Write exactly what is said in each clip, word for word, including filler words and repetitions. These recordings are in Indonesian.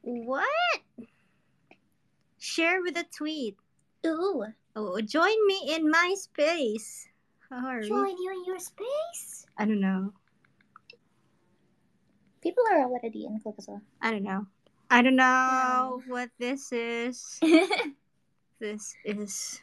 What? Share with a tweet. Ooh. Oh, join me in my space. Hurry. Join you in your space? I don't know. People are already in Click as well. I don't know. I don't know um. what this is. This is...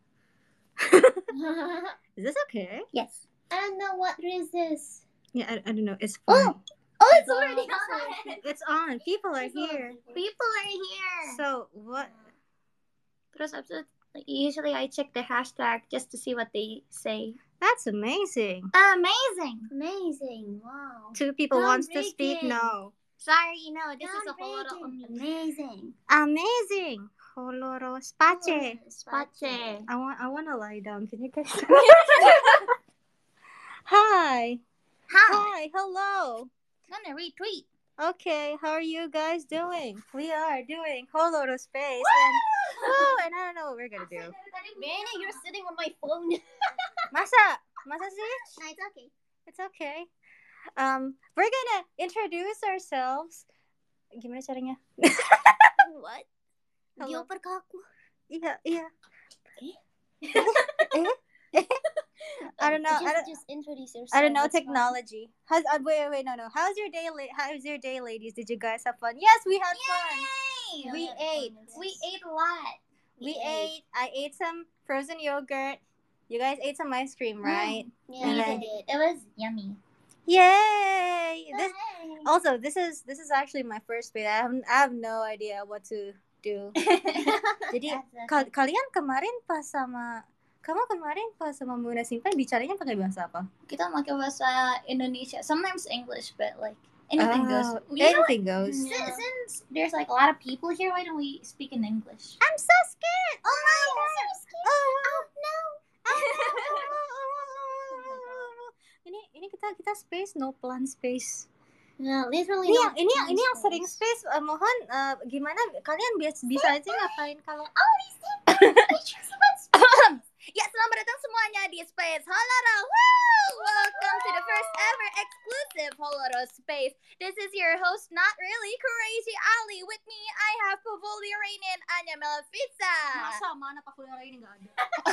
Is this okay? Yes. I don't know what is this. Yeah, I, I don't know. It's fine. Oh! Oh, it's already on! It's on. People are People here. People are here. So, what? Terus abis itu, usually I check the hashtag just to see what they say. That's amazing. Amazing. Amazing. Wow. Two people wants to speak. No. Sorry, no. This is a whole lot of amazing. Amazing. Holoro space. Space. I want I want to lie down. Can you guys? Hi. Hi. Hi. Hello. I'm gonna retweet. Okay, how are you guys doing? We are doing Holoro space. Woo! And, woo, and I don't know what we're gonna do. Manny, you're sitting on my phone. Masa? Masa sih? No, it's okay. It's okay. Um, we're gonna introduce ourselves. Gimana caranya? What? Hello. Dioper ke aku. Iya, iya. Eh? Eh? I don't know. Just, I don't, just introduce yourself. I don't know technology. How's uh, wait, wait, no, no. How's your day? La- how's your day, ladies? Did you guys have fun? Yes, we had Yay! fun. Yeah, We we ate. We ate a lot. We, we ate. ate. I ate some frozen yogurt. You guys ate some ice cream, right? Mm. Yeah, and we then, did. It was yummy. Yay! This Yay! also this is this is actually my first bait. I have I have no idea what to do. Jadi ka- kalian kemarin pas sama kamu kemarin pas sama Muna Simpan bicaranya pakai bahasa apa? Kita pakai bahasa Indonesia. Sometimes English, but like anything oh, goes. You anything know, goes. Since, yeah. since there's like a lot of people here, why don't we speak in English? I'm so scared. Oh my god. I'm so scared. Oh, wow. Oh no. ini ini kita kita space no plan space. No, literally. Ini no yang ini yang ini yang space. sering space. Uh, mohon uh, gimana kalian bisa bisa aja ngapain kalau oh Ya, selamat datang semuanya di Space Holoro. Woo! Welcome to the first ever exclusive Holoro Space. This is your host, not really, Crazy Ali. With me, I have Pavolia Rain and Anya Malefica. Masa mana Pavolia Rain nggak ada?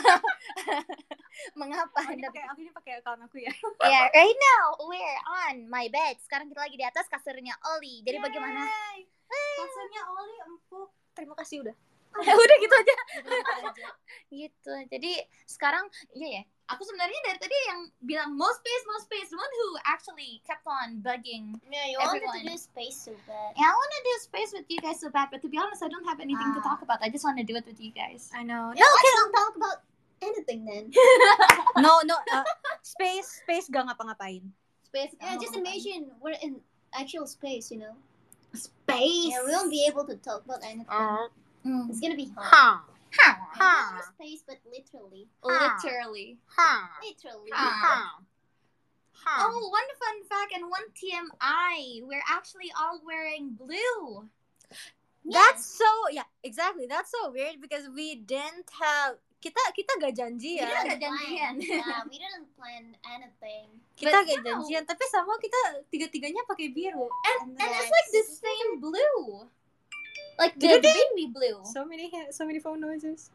Mengapa? Oh, ini pakai aku ini pakai account aku ya. Yeah, right now we're on my bed. Sekarang kita lagi di atas kasurnya Oli. Jadi Yay! Bagaimana? Kasurnya Oli empuk. Terima kasih udah. Udah gitu aja. Gitu. Jadi sekarang iya ya. Aku sebenarnya dari tadi yang bilang more space, more space. The one who actually kept on bugging yeah, you everyone. wanted to do space so bad. Yeah, I want to do space with you guys so bad. But to be honest, I don't have anything ah. to talk about. I just want to do it with you guys. I know. Yeah, no, let's don't talk about anything then. no, no. Uh, space, space gak ngapa-ngapain. Space. Yeah, just imagine we're in actual space, you know. Space. Yeah, we won't be able to talk about anything. Uh, mm. It's gonna be hard. Huh. Huh. Huh. Not space, but literally. Huh. Literally. Huh. Literally. Huh. Huh. Oh, one fun fact and one T M I. We're actually all wearing blue. That's yeah. so yeah, exactly. That's so weird because we didn't have kita kita gak janji ya. Kita gak janjian. Yeah, we didn't plan anything. Kita gak janjian, tapi sama kita tiga-tiganya pakai biru. And, and, and it's like the same blue. Like the Did baby blue. So many so many phone noises.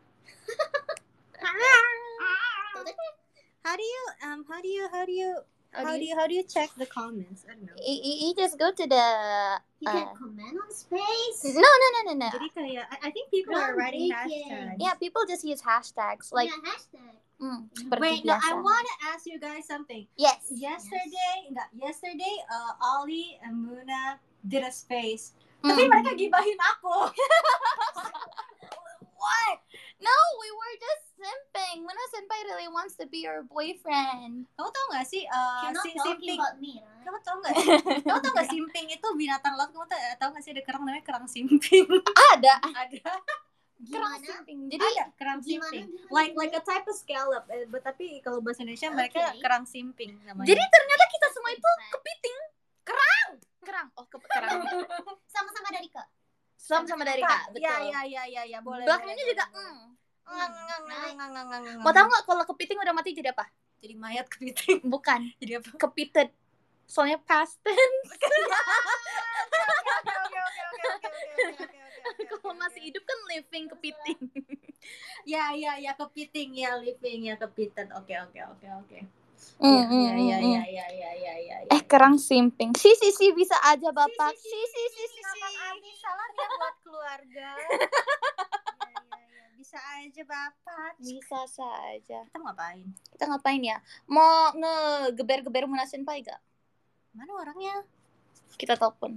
How do you um how do you how do you how, how do you how do you check the comments? I don't know. You, you just go to the You uh, can comment on space. No, no, no, no, no. Jadi kayak I, I think people are writing hashtags. Yeah, people just use hashtags like yeah, hashtag. Mm, Wait, no, I want to ask you guys something. Yes. Yesterday, yes. yesterday, uh, Ollie and Muna did a space. Mm. Tapi mereka gibahin aku. What? No, we were just simping. Muna Senpai really wants to be your boyfriend. Kamu tau gak sih? Uh, You're not si- talking simping. about me, right? Kamu tau gak? Kamu tau gak simping itu binatang laut? Kamu tau, tau gak sih ada kerang namanya kerang simping? Ada. Ada. Kerang Gimana? simping. Jadi Ada kerang Gimana? simping. Gimana? Like like a type of scallop. Eh, but tapi kalau bahasa Indonesia mereka Okay. kerang simping namanya. Jadi ternyata kita semua itu kepiting. Kerang. Kerang. Oh, ke kerang. Sama-sama dari Kak. Sama-sama dari Kak. Betul. Ya ya ya ya ya boleh. Belakangnya boleh, juga boleh, mm. Ngang, ngang, ngang, ngang, ngang, ngang, ngang. Mau tahu nggak kalau kepiting udah mati jadi apa? Jadi mayat kepiting. Bukan. Jadi apa? Kepited. Soalnya past tense. Oke oke oke oke oke oke. kalau masih hidup kan living kepiting. Ya ya ya kepiting ya living ya kepiting. Oke oke oke oke. Mm, Ya mm, ya ya mm, ya mm. ya ya ya ya. Eh kerang simping. Si si si bisa aja bapak. Si si si si si. Kakak Adi salam ya buat keluarga. Ya ya ya bisa aja bapak. Bisa saja. Kita ngapain? Kita ngapain ya? Mau ngegeber-geber Muna Senpai gak? Mana orangnya? Kita telepon.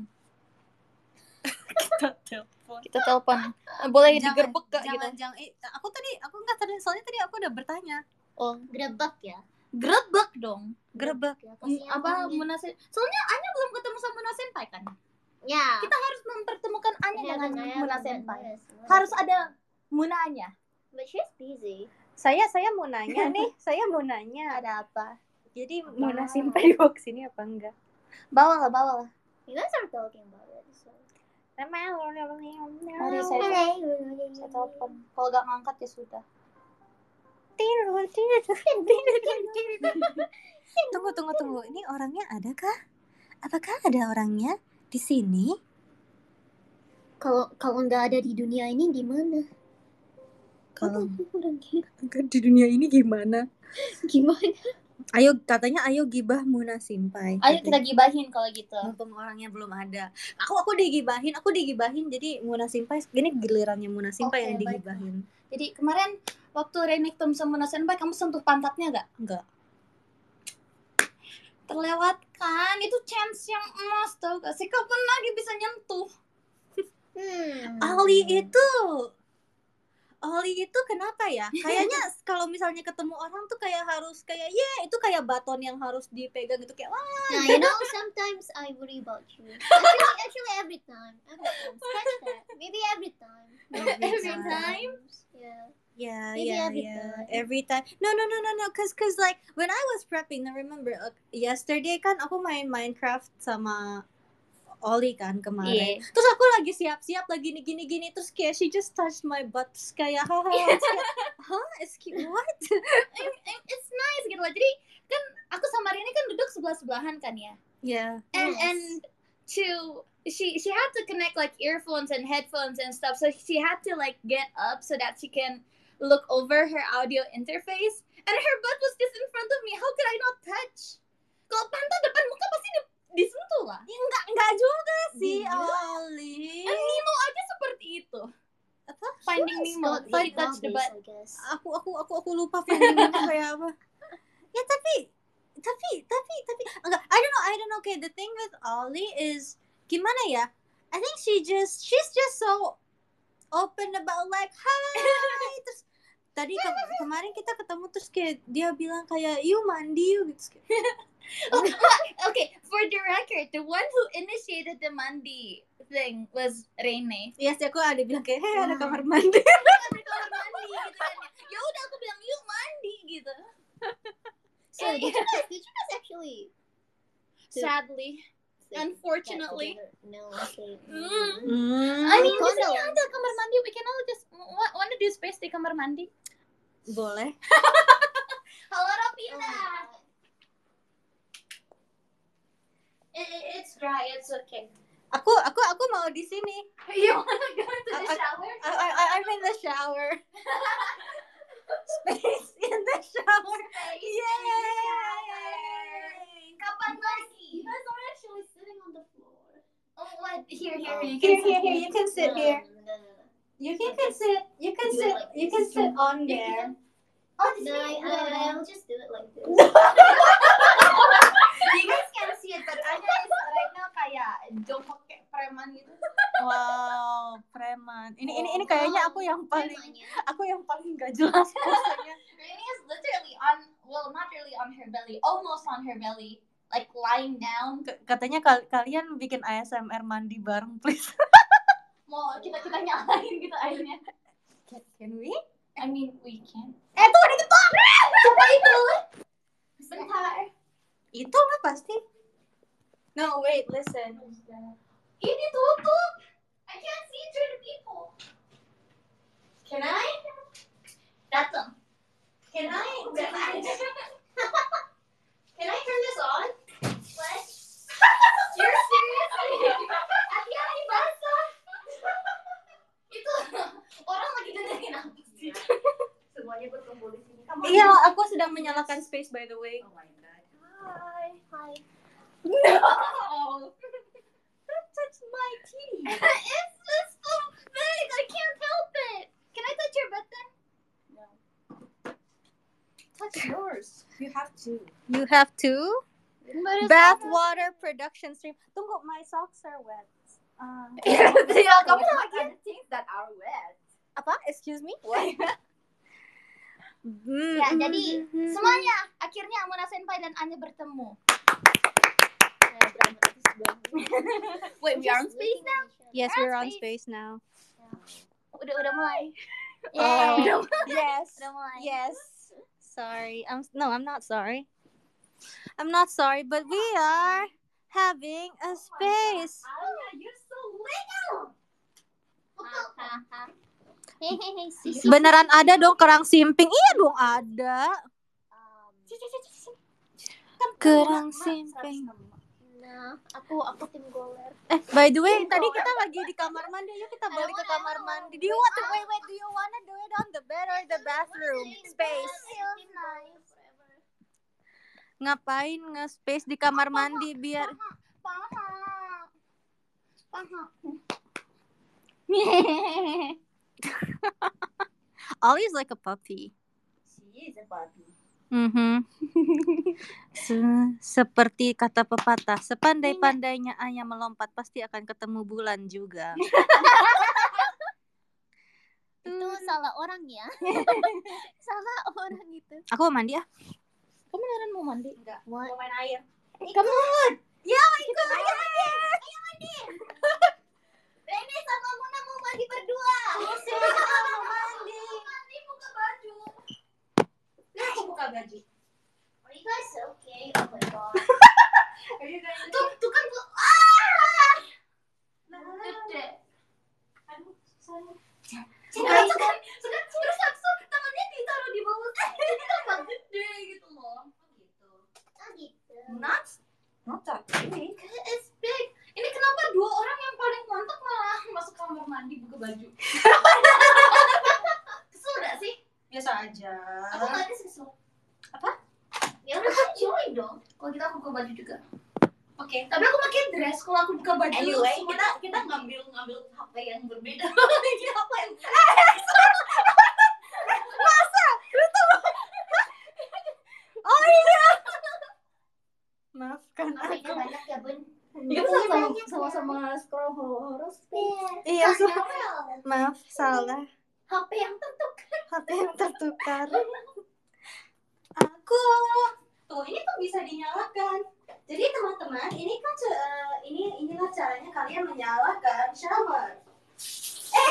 Kita telepon. Kita telepon. Boleh Jangan, digerbek gak jangan, gitu? jangan. Eh, aku tadi aku enggak tadi soalnya tadi aku udah bertanya. Oh, Grebek ya. grebek dong. Gerebek. Ya, Mm, kasihan apa orangnya. Muna Senpai? Soalnya Anya belum ketemu sama Muna Senpai kan? Ya. Kita harus mempertemukan Anya I dengan haven't- I Muna haven't Senpai. done this. Harus ada Muna Anya. But she's busy. Saya saya mau nanya nih, saya mau nanya. Ada apa? Jadi Apa? Muna Senpai dibawa ke sini apa enggak? Bawa lah, bawa lah. You guys are talking about it. So. Mari saya saya telepon. Kalau gak ngangkat ya sudah. Tunggu tunggu tunggu. Ini orangnya ada kah? Apakah ada orangnya di sini? Kalau kalau nggak ada di dunia ini di mana? Kalau Orangnya enggak di dunia ini gimana? gimana? Ayo katanya ayo gibah Muna Senpai. Ayo kita gibahin kalau gitu. Mumpung orangnya belum ada. Aku aku digibahin, aku digibahin. Jadi Muna Senpai ini gilirannya Muna Senpai Oke, yang baik. digibahin. Jadi kemarin waktu Rene ketemu sama Muna Senpai, kamu sentuh pantatnya gak? Enggak. Terlewatkan, itu chance yang emas tau gak sih? Kapan lagi bisa nyentuh? Hmm. Ali itu Oli itu kenapa ya? Kayaknya kalau misalnya ketemu orang tuh kayak harus kayak ya yeah, itu kayak baton yang harus dipegang gitu kayak wah. Nah, you know, sometimes I worry about you. Actually, actually every time. Every time. Scratch that. Maybe every time. Every time? Yeah. Yeah, Maybe yeah, every yeah. time. Every time. No, no, no, no, no. Cause, cause like when I was prepping, I remember uh, yesterday kan aku main Minecraft sama Oli kan kemarin. Iya. Terus aku lagi siap-siap lagi gini gini gini terus kayak she just touched my butt terus kayak haha. Terus kayak, huh? Excuse what? It's nice gitu loh. Jadi kan aku sama Rene kan duduk sebelah-sebelahan kan ya. Yeah. And Yes. and to she she had to connect like earphones and headphones and stuff. So she had to like get up so that she can look over her audio interface. And her butt was just in front of me. How could I not touch? Kalau pantat depan muka pasti di, disentuh lah. Ya, enggak enggak juga sih, Iya. Oli. And Nemo aja seperti itu. Apa? Finding Yes, Nemo. God, Sorry, God touch the is, butt. I guess. Aku aku aku aku lupa Finding Nemo kayak apa. Ya tapi tapi tapi tapi enggak I don't know I don't know okay the thing with Ollie is gimana ya? I think she just she's just so open about like hi terus tadi ke- kemarin kita ketemu terus kayak dia bilang kayak you mandi yuk gitu. Okay, for the record, the one who initiated the mandi thing was Rene. Iya sih aku ada bilang kayak hey ada Why? kamar mandi. Ada kamar mandi gitu kan. Ya udah aku bilang yuk mandi gitu. So, did you guys, did you guys actually Sadly, say unfortunately. that together? No, okay. Mm. Hmm. I mean, di sini Condolence. ada kamar mandi. We can all just wa- wanna do space di kamar mandi. Boleh. Halo Oh Ropina. my God. It, it, it's dry. It's okay. Aku aku aku mau di sini. You wanna go into the I- I- shower? I, I, I- I'm in the shower. Space in the shower. Yay! Kapan lagi? You guys are actually sitting on the floor. Oh, what? Here, here, Oh. you Here, can here, sit here. You can sit No, here. no, no, no, no. You can, can sit. You can Do it sit. like You this. can sit on there. Oh, di No, sini. I, I, I'll just do it like this. You guys can see it, but Anya is right now kayak jongkok kayak preman gitu. Wow, preman. Ini ini ini kayaknya aku yang paling Temanya. aku yang paling gak jelas posenya. Rene is literally on, well, not really on her belly, almost on her belly, like lying down. K- Katanya kal- kalian bikin A S M R mandi bareng, please. Mau kita kita nyalain gitu airnya. Can, can we? I mean, we can. Eh tuh ada ketok. Coba itu. Bentar. Itu lah pasti. No, wait, listen. Ini tutup. I can't see through the people. Can I? Datang. Can I? Can I? Can I turn this on? What? You're serious? Hati-hati basah. Itu menyalakan space by the way. Oh my god. Hi. Hi. No. Don't touch my titty. It's just so big. I can't help it. Can I touch your butt then? No. Touch yours. You have to. You have to? Bath water production stream. Tunggu, my socks are wet. Uh, Yeah, kamu sama ada things that are wet. apa? Excuse me? What? Mm, Ya, mm, jadi mm, mm. semuanya akhirnya Amuna Senpai dan Anya bertemu. Wait, we are on space now? Yes, We're we're on on space now. Udah udah mulai. Oh, Udah, yes. udah mulai. Yes. Sorry. I'm no, I'm not sorry. I'm not sorry, but we are having a space. Anya, you're so little. Hehehe, sis. Beneran ada dong kerang simping? Iya dong ada. Kerang simping. Nah, aku aku tim goler. Eh, by the way, tadi kita lagi di kamar mandi. Yuk kita balik ke kamar mandi. Do you want to wait, wait, do you wanna do it on the bed or the bathroom space? Ngapain nge-space di kamar mandi biar Paha. Paha. Ollie's like a puppy. She is a puppy. Mhm. Se- seperti kata pepatah, sepandai-pandainya ayam melompat pasti akan ketemu bulan juga. Itu salah orang ya. Salah orang itu. Aku mau mandi ya. Kamu beneran mau mandi? Enggak. What? Mau main air. Come on. Ya, ikut aja mandi. Ayo mandi. Rene sama Muna mau mandi berdua. Siapa mau mandi? Mandi buka baju. Nah, aku buka baju. Are you guys okay? Oh my god. Tuh, tuh kan tuh. Ah! Gede. Aduh, sayang. Sekarang, sekarang, sekarang, terus langsung tangannya ditaruh di bawah. Jadi tambah gede gitu loh. Gitu. Ah gitu. Not, not that big. It's big. Ini kenapa dua orang yang paling mantap malah masuk kamar mandi buka baju? Kesel gak sih? Biasa aja. Aku gak ada kesel. Apa? Ya udah kan join dong. Kalau kita buka baju juga. Oke. Okay. Tapi aku pakai dress kalau aku buka baju. Anyway, semua kita tak- kita ngambil ngambil H P yang berbeda. Ini apa yang Oh iya. Maafkan Makanya aku. banyak ya, Bun. kita sama sama-sama scroll horor Iya, so- maaf salah. H P yang tertukar. H P yang tertukar. Aku tuh ini tuh bisa dinyalakan. Jadi teman-teman, ini kan uh, ini inilah caranya kalian menyalakan shower. Eh,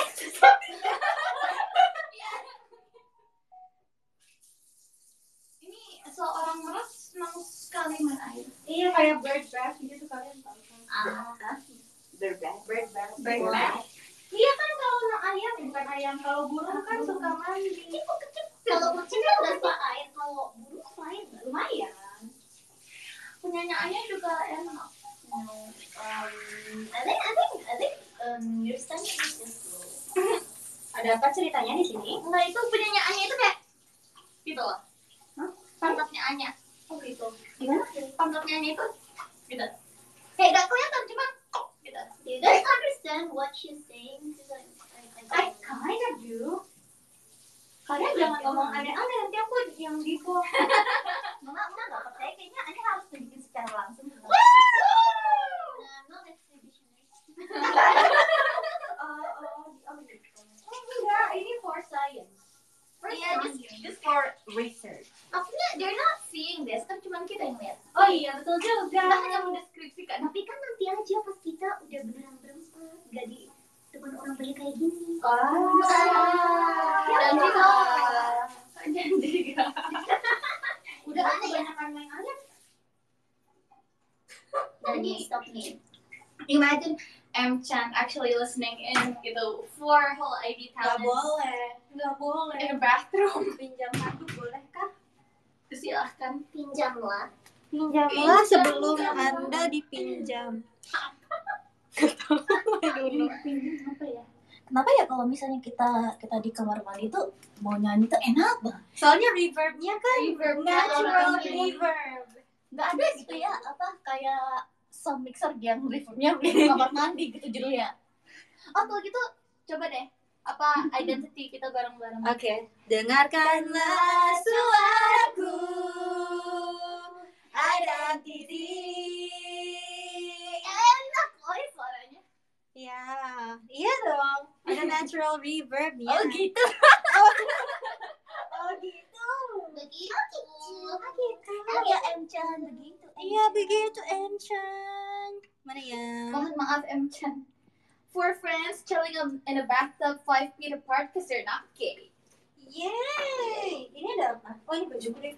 Ini seorang meras mau sekali main air. iya kayak bird bath gitu kalian tahu kan? Ah, berbeda. Bird bath. bird bath. Iya kan kalau anak ayam bukan ayam, kalau burung kan suka mandi. Kalau kucing kan nggak suka air, kalau burung lain nggak? Lumayan. Punyanya ayam juga enak. No. Um, I think I think I think um your standard is just low. Ada apa ceritanya di sini? Enggak, itu punyanya Anya itu kayak gitu loh. Hah? Pantatnya Anya. Oh gitu. Gimana? Pantatnya Anya itu gitu. Kayak gak kelihatan cuma gitu. Do you guys understand what she's saying? Because I, I, I I don't know. kind of do. Kalian jangan ngomong aneh-aneh, nanti aku yang dipo. Mama, mama nggak percaya kayaknya Anya harus tunjukin secara langsung. Uh, I'm not exhibitionist. Oh, oh, oh, gitu. Enggak, ini for science. Iya, just just for research. Maksudnya they're not seeing this, kan cuma kita yang lihat. Oh iya betul juga. Kita hanya mendeskripsikan. Tapi kan nanti aja pas kita udah beneran berempat, gak di depan orang banyak kayak gini. Oh. Janji kok. Janji kok. Udah aneh ya? kebanyakan main ayam. Jadi stop nih. Imagine M Chan actually listening in gitu for whole I D Nggak talent boleh, nggak boleh. in a bathroom. Pinjam handuk bolehkah? Silahkan. Pinjam lah. Pinjamlah sebelum Anda dipinjam. I don't know. Pinjam apa ya? kenapa ya kalau misalnya kita kita di kamar mandi tuh mau nyanyi tuh enak banget. Soalnya reverbnya kan Reverb natural orang-orang reverb. Nggak ada gitu ya apa kayak sound mixer yang reverbnya di kamar mandi gitu judulnya. Oh kalau gitu coba deh apa identity kita bareng-bareng. Oke, okay. Dengarkanlah suaraku, identity. Enak loh suaranya. Ya, iya dong. Ada natural reverb ya. Oh gitu. Oh gitu. Begitu. Begitu. Iya, Emchan begitu. Iya begitu, Enchan. Mana ya? Mohon maaf M Chan. Four friends chilling in a bathtub five feet apart because they're not gay. Yeay. Ini ada apa? Oh ini baju gue.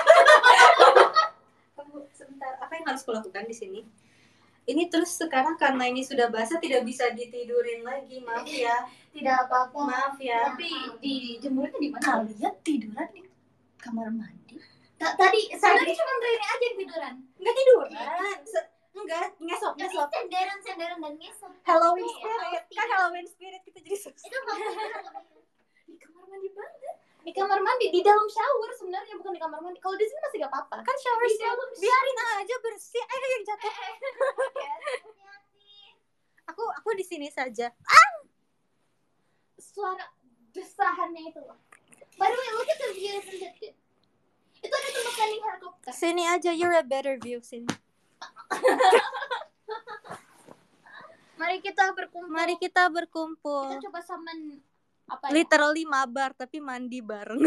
Tunggu sebentar. Apa yang harus kulakukan di sini? Ini terus sekarang karena ini sudah basah tidak bisa ditidurin lagi. Maaf ya. Tidak apa-apa. Maaf ya. Tapi di jemurnya di mana? Kalian tiduran di kamar mandi? Ta- Tadi sebenarnya cuma Rene aja yang tiduran. Enggak tiduran. Se- enggak, ngesop, Tapi ngesop. senderan-senderan dan ngesot. Halloween Iya, spirit. iya. Kan Halloween spirit kita jadi susah. Itu nggak Di kamar mandi banget. Di kamar mandi di dalam shower sebenarnya bukan di kamar mandi. Kalau di sini masih gak apa-apa. Kan shower Di sih. dalam Biarin aja bersih. Ayo yang jatuh. Aku aku di sini saja. Suara desahannya itu loh. By the way, look at the view, isn't it good? Itu ada tempat landing helikopter. Sini aja, you're a better view sini. Mari kita berkumpul. Mari kita berkumpul. Kita coba summon apa ya? Literally mabar tapi mandi bareng.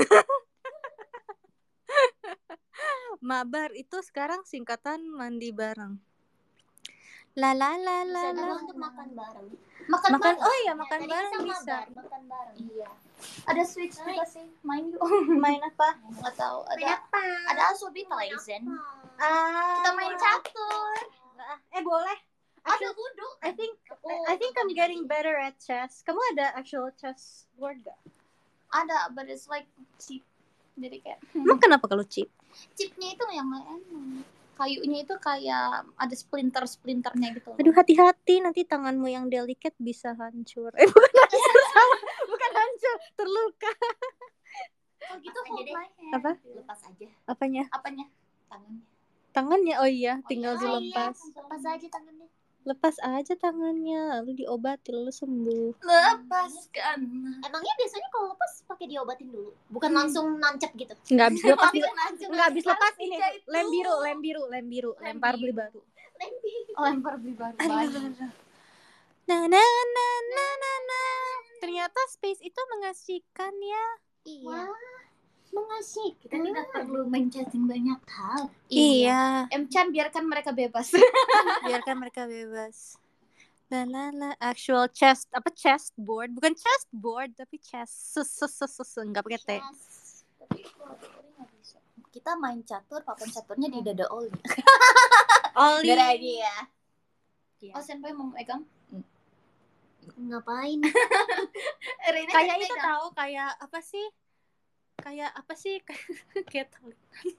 Mabar itu sekarang singkatan mandi bareng. La la la la Bisa la. juga untuk makan bareng. Makan, Makan, bareng. oh iya Ya, makan tadi bareng kita bisa. mabar, makan bareng. Iya. Ada switch juga sih. Main yuk. Main apa? Nggak tahu. Ada Kenapa? ada Asobi Tyson. Ah, Kita main catur. Eh boleh. Ada duduk. I think Oh, I think I'm getting better at chess. Kamu ada actual chess board gak? ada, but it's like cheap. Jadi kayak Emang kenapa kalau cheap? chipnya itu yang nggak enak. Kayunya itu kayak ada splinter-splinternya gitu. Aduh hati-hati nanti tanganmu yang delicate bisa hancur. Eh bukan hancur, salah. Bukan hancur, terluka. Oh gitu Apa aja hold deh? my hand. Apa? Lepas aja. Apanya? Apanya? Tangannya. Tangannya, oh iya, tinggal iya, dilepas. Lepas aja tangannya. Lepas aja tangannya, lalu diobati, lalu sembuh. Lepaskan. Emangnya biasanya kalau lepas pakai diobatin dulu, bukan langsung nancep gitu. Nggak habis lepas, Bukan langsung nggak habis lepas langsung ini. dijahit Lem dulu. biru, lem biru, lem biru, Lem lempar biru. beli baru. Oh, lempar beli baru. Nah, nah, nah, nah, nah, nah. Ternyata space itu mengasihkan ya. Iya. Mengasih. Kita tidak perlu menchatting banyak hal. Iya. M Chan biarkan mereka bebas. Biarkan mereka bebas. La la la, actual chest apa chest board, bukan chest board tapi chest sus sus sus sus nggak pakai T. Yes. Tapi kalau teori nggak bisa. Kita main catur, papan caturnya di dada Oli. Oli. Good idea. Iya. Oh, senpai mau megang? Ngapain? Rena Kayak jadi itu megang. tahu kayak apa sih? Kayak apa sih? Kayak tahu.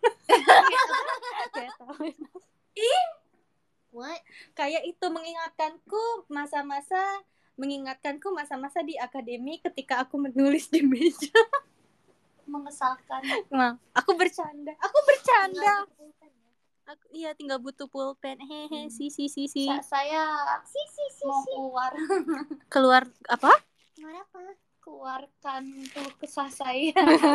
Kayak tahu. What? Kayak itu mengingatkanku masa-masa mengingatkanku masa-masa di akademi ketika aku menulis di meja. Mengesalkan. Nah, aku bercanda. Aku bercanda. Aku iya tinggal butuh pulpen. Hehe, si si si si. Sa- saya Si si si mau si. keluar Keluar apa? Gimana apa? keluarkan keluh kesah saya.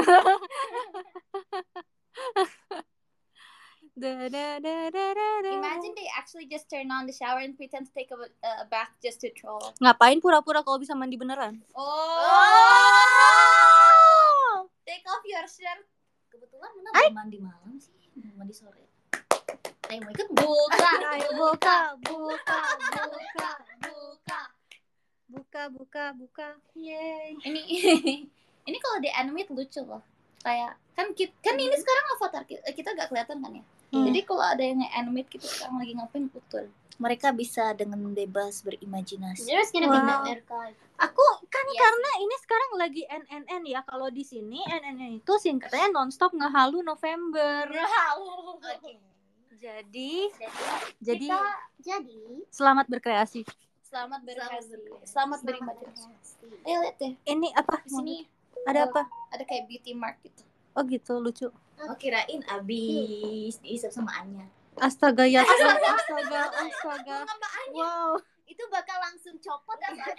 Da, da, da, da, da, da. Imagine they actually just turn on the shower and pretend to take a, a bath just to troll. Ngapain pura-pura kalau bisa mandi beneran? Oh. Take off your shirt. Kebetulan Muna belum mandi malam sih, belum mandi sore. Ayo mau ikut nggak? Buka, Ayo buka, buka, buka, buka. buka, buka, buka. Yeay. Ini ini kalau di animate lucu loh. Kayak kan kita, kan ini sekarang avatar kita, kita gak kelihatan kan ya. Hmm. Jadi kalau ada yang animate kita sekarang lagi ngapain utul. Mereka bisa dengan bebas berimajinasi. There's gonna Wow. be no archive. Aku kan Yes. karena ini sekarang lagi N N N ya. Kalau di sini N N N itu singkatnya nonstop ngehalu November. Oke. Jadi, jadi Kita Jadi, selamat berkreasi. Selamat berkreasi. berkreasi. Selamat beri maju. Ayo lihat deh. Ini apa? Di sini Ada apa? ada kayak beauty mark gitu. Oh gitu, lucu. Oh kirain abis diisap sama Anya. Astaga ya, astaga, astaga, astaga. Wow. Itu bakal langsung copot kan? If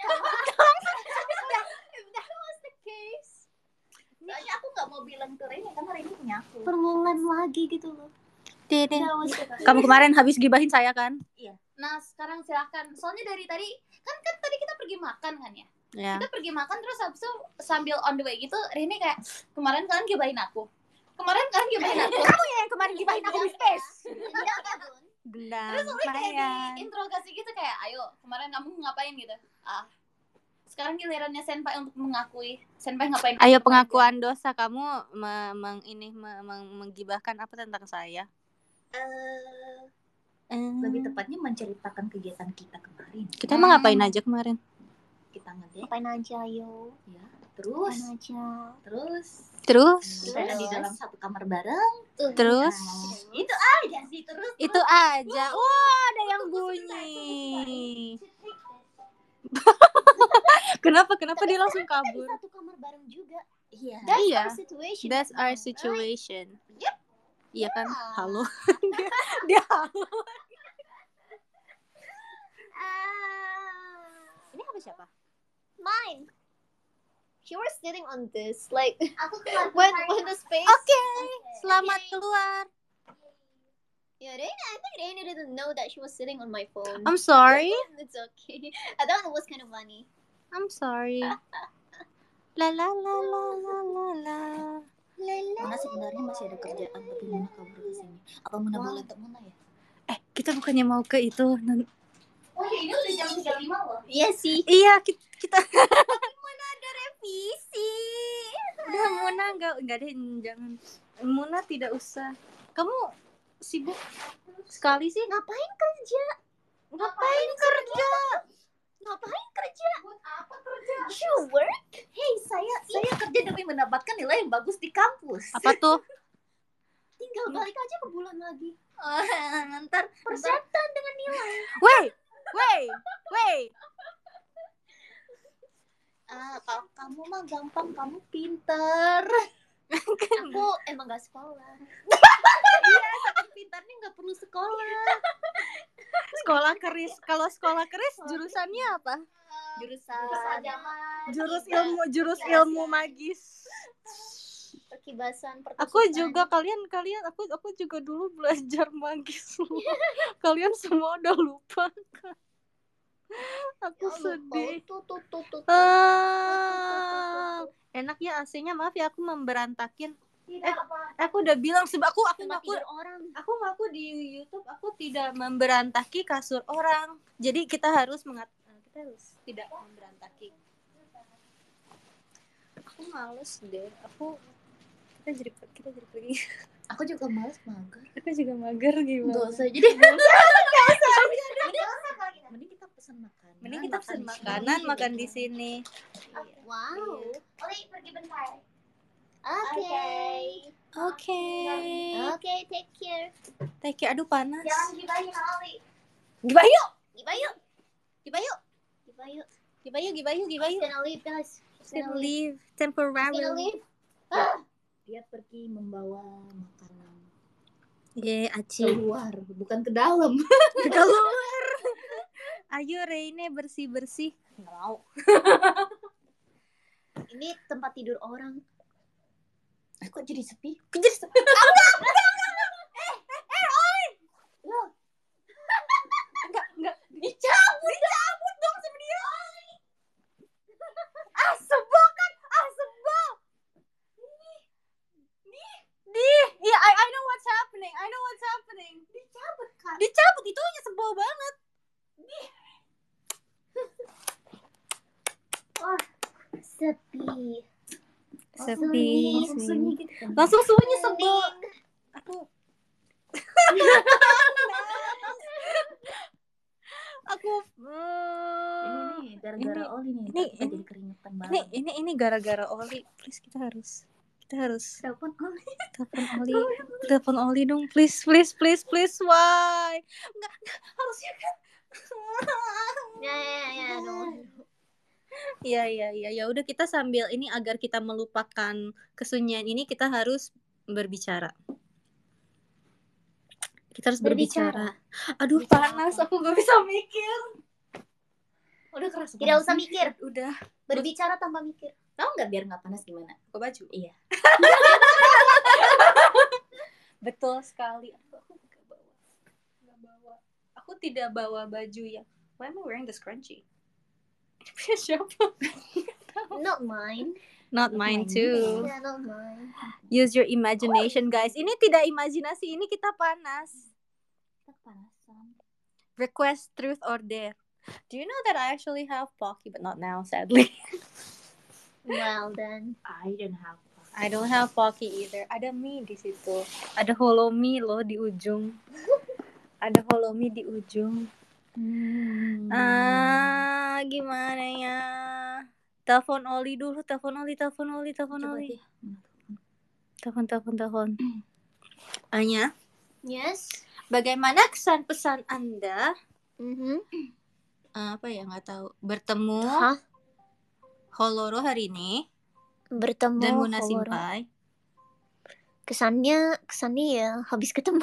that was the case. Soalnya aku nggak mau bilang ke Reni karena Reni punya aku. Permulaan lagi gitu loh. Dede. That was the Kamu kemarin habis gibahin saya kan? Nah, sekarang silakan. Soalnya dari tadi kan kan tadi kita pergi makan kan ya. Ya. Kita pergi makan terus habis itu sambil on the way gitu, Reni kayak kemarin kalian gibahin aku. Kemarin kalian gibahin aku. Kamu yang kemarin gibahin aku di space. Iya, kan, Bun? Gendam. Terus Uli kayak lumayan. diinterogasi gitu kayak, ayo kemarin kamu ngapain gitu. Ah, sekarang gilirannya Senpai untuk mengakui. Senpai ngapain? Ayo pengakuan dosa kamu me- meng ini me- meng- menggibahkan apa tentang saya? Eh, Eh, lebih tepatnya menceritakan kegiatan kita kemarin. kita emang ngapain aja kemarin? Kita ngedate Ngapain aja, yo? ya. Terus Ngapain aja? terus Terus, kita di dalam satu kamar bareng. terus Nah, itu aja sih terus. itu aja. Wah, ada yang bunyi. Kenapa? Kenapa dia langsung Di kabur? satu kamar bareng juga. Iya. That's Iya. our situation. That's our right? situation. Yep. Iya kan? Yeah. Halo. Dia halo. Ah, Ini apa siapa? mine. She was sitting on this, like Aku keluar when when the space. Oke, selamat keluar. Yeah, Reina, I think Reina didn't know that she was sitting on my phone. I'm sorry. It's okay. I thought it was kind of funny. I'm sorry. La la la la la la la. Muna sebenarnya masih ada kerjaan tapi Muna kabur ke sini. Apa Muna boleh untuk Muna ya? Eh, kita bukannya mau ke itu? nan- Oh ya, ini udah jam tiga puluh lima loh. Iya sih. Iya, ki- kita. Revisi. Udah, Muna enggak enggak deh, jangan. Muna tidak usah. Kamu sibuk sekali sih. Ngapain kerja? Ngapain kerja? Ngapain kerja? Buat apa kerja? You work? Hey, saya saya kerja demi mendapatkan nilai yang bagus di kampus. Apa tuh? Tinggal balik aja ke bulan lagi. Oh, ntar Persetan dengan nilai. Wait, wait, wait. ah kalau kamu mah gampang, kamu pinter. Aku emang gak sekolah. Saking pintarnya nggak perlu sekolah. Sekolah keris. Kalau sekolah keris jurusannya apa? Jurusan Jurus ilmu, jurus ilmu magis. Perkibasan Aku juga kalian kalian aku aku juga dulu belajar magis. Kalian semua udah lupa kan? Aku sedih. Tuh, tuh, tuh, tuh, tuh. Ah, enak ya A C-nya, maaf ya aku memberantakin. Tidak Eh, apa. Aku udah bilang sebab aku aku Tempat ngaku tidur orang. aku ngaku di YouTube aku tidak memberantaki kasur orang. Jadi kita harus mengat kita harus tidak memberantaki. Aku males deh. Aku kita jadi kita jadi pergi. Aku juga males mager. Aku juga mager gimana? Nggak usah jadi. Mending kita pesan makanan. Mending kita pesen di makanan, sini. makan di sini. Wow. Oli pergi bentar. Okay. Oke. Okay, take care. Take care. Aduh panas. Jangan gibahin Oli. Gibayu. Gibayu. Gibayu. Gibayu. Gibayu, Gibayu, Gibayu. She's gonna leave, guys. She's Gonna gonna leave. leave She's gonna temporarily. leave. Dia pergi membawa makanan Ye, Aci. keluar, bukan ke dalam. Keluar. Ayo Reine bersih-bersih. Nggak mau. Ini tempat tidur orang. Eh, kok jadi sepi? Jadi sepi. Enggak, enggak. Dicabut, dicabut dong sama dia. Ah, sebel kan? Ah, sebel. Nih. Nih. Nih. Iya, I, I know what's happening. I know what's happening. Dicabut kan? Dicabut, itu aja sebel banget. Nih. Sepi. Sepi. Langsung sunyi gitu kan. Langsung sunyi sebel. Aku aku Ini nih gara-gara Ini- Oli nih. ini- Ntar kita ini- jadi keringetan ini banget. ini ini gara-gara Oli. Please kita harus kita harus Telepon Oli. telepon Oli. Telepon Oli dong, please please please please. Why? Enggak, enggak harusnya kan. Ya, ya, ya, Iya iya iya. Ya udah kita sambil ini agar kita melupakan kesunyian ini kita harus berbicara. Kita harus berbicara. Berbicara. Aduh Bicara panas, apa? aku gak bisa mikir. Udah keras. Tidak usah mikir. Udah. Berbicara tanpa mikir. Tahu nggak biar nggak panas gimana? Buka baju. Iya. Betul sekali. Aku aku gak bawa. Gak bawa. Aku tidak bawa baju ya. Why am I wearing this scrunchie? Punya siapa? Not mine. Not mine too. Yeah, not mine. Use your imagination, guys. Ini tidak imajinasi, ini kita panas. Kita kepanasan. Request truth or dare. Do you know that I actually have Pocky, but not now, sadly. Well then. I don't have. I don't have Pocky either. Ada Mi di situ. Ada Holomi loh di ujung. Ada Holomi di ujung. Hmm. Ah, gimana ya? Telepon Oli dulu, telepon Oli, telepon Oli, telepon Coba Oli. deh. Telepon, telepon, telepon. Anya, Yes. bagaimana kesan pesan Anda? Mhm. Uh, apa ya, nggak tahu. Bertemu Hah? Holoro hari ini Bertemu dan Muna Holoro. Simpai. Kesannya, kesannya ya habis ketemu.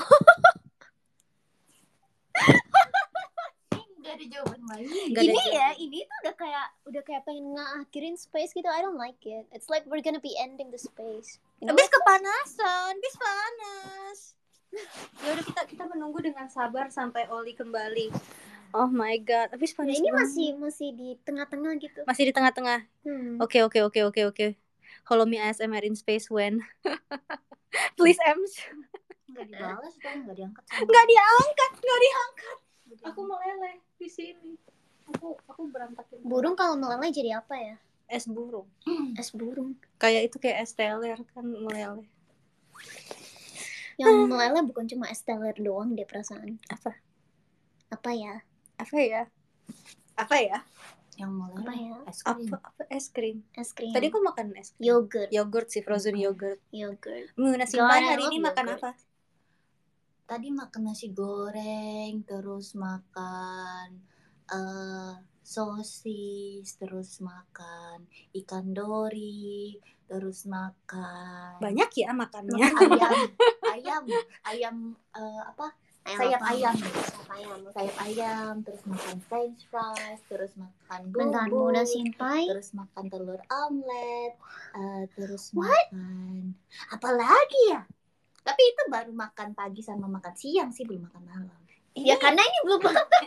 Gak ada jawaban lain. Nggak ada Ini jawaban. ya, ini tuh udah kayak udah kayak pengen ngakhirin space gitu. I don't like it. It's like we're gonna be ending the space. You know? Habis kepanasan, habis panas. Ya udah kita kita menunggu dengan sabar sampai Oli kembali. Oh my god, habis Nah, panas. ini banget. masih masih di tengah-tengah gitu. masih di tengah-tengah. Hmm. Oke oke oke oke oke. Holomi A S M R in space when. Please Ems. Nggak dibalas atau nggak diangkat? sama- Nggak diangkat, nggak diangkat. Aku meleleh di sini. Aku aku berantakin. Burung kalau meleleh jadi apa ya? Es burung. Es burung. Kayak itu kayak es teler kan meleleh. Yang meleleh bukan cuma es teler doang deh perasaan. Apa? Apa ya? Apa ya? Apa ya? Yang mulai Apa ya? es krim. Apa apa es krim? Es krim. Tadi aku makan es krim. Yogurt. Yogurt sih, frozen yogurt. Yogurt. Muna God, Simpai I hari love ini makan yogurt. apa? Tadi makan nasi goreng, terus makan eh sosis, terus makan ikan dori, terus makan Banyak ya makannya. ayam, ayam, ayam eh, apa? Sayap apa? ayam. Sayap ayam. Sayap ayam, terus makan french fries, terus makan Bentar, bubur, Muna Simpai. terus makan telur omelet, eh, terus What? makan apa lagi ya? Tapi itu baru makan pagi sama makan siang sih, belum makan malam. Ya karena ini belum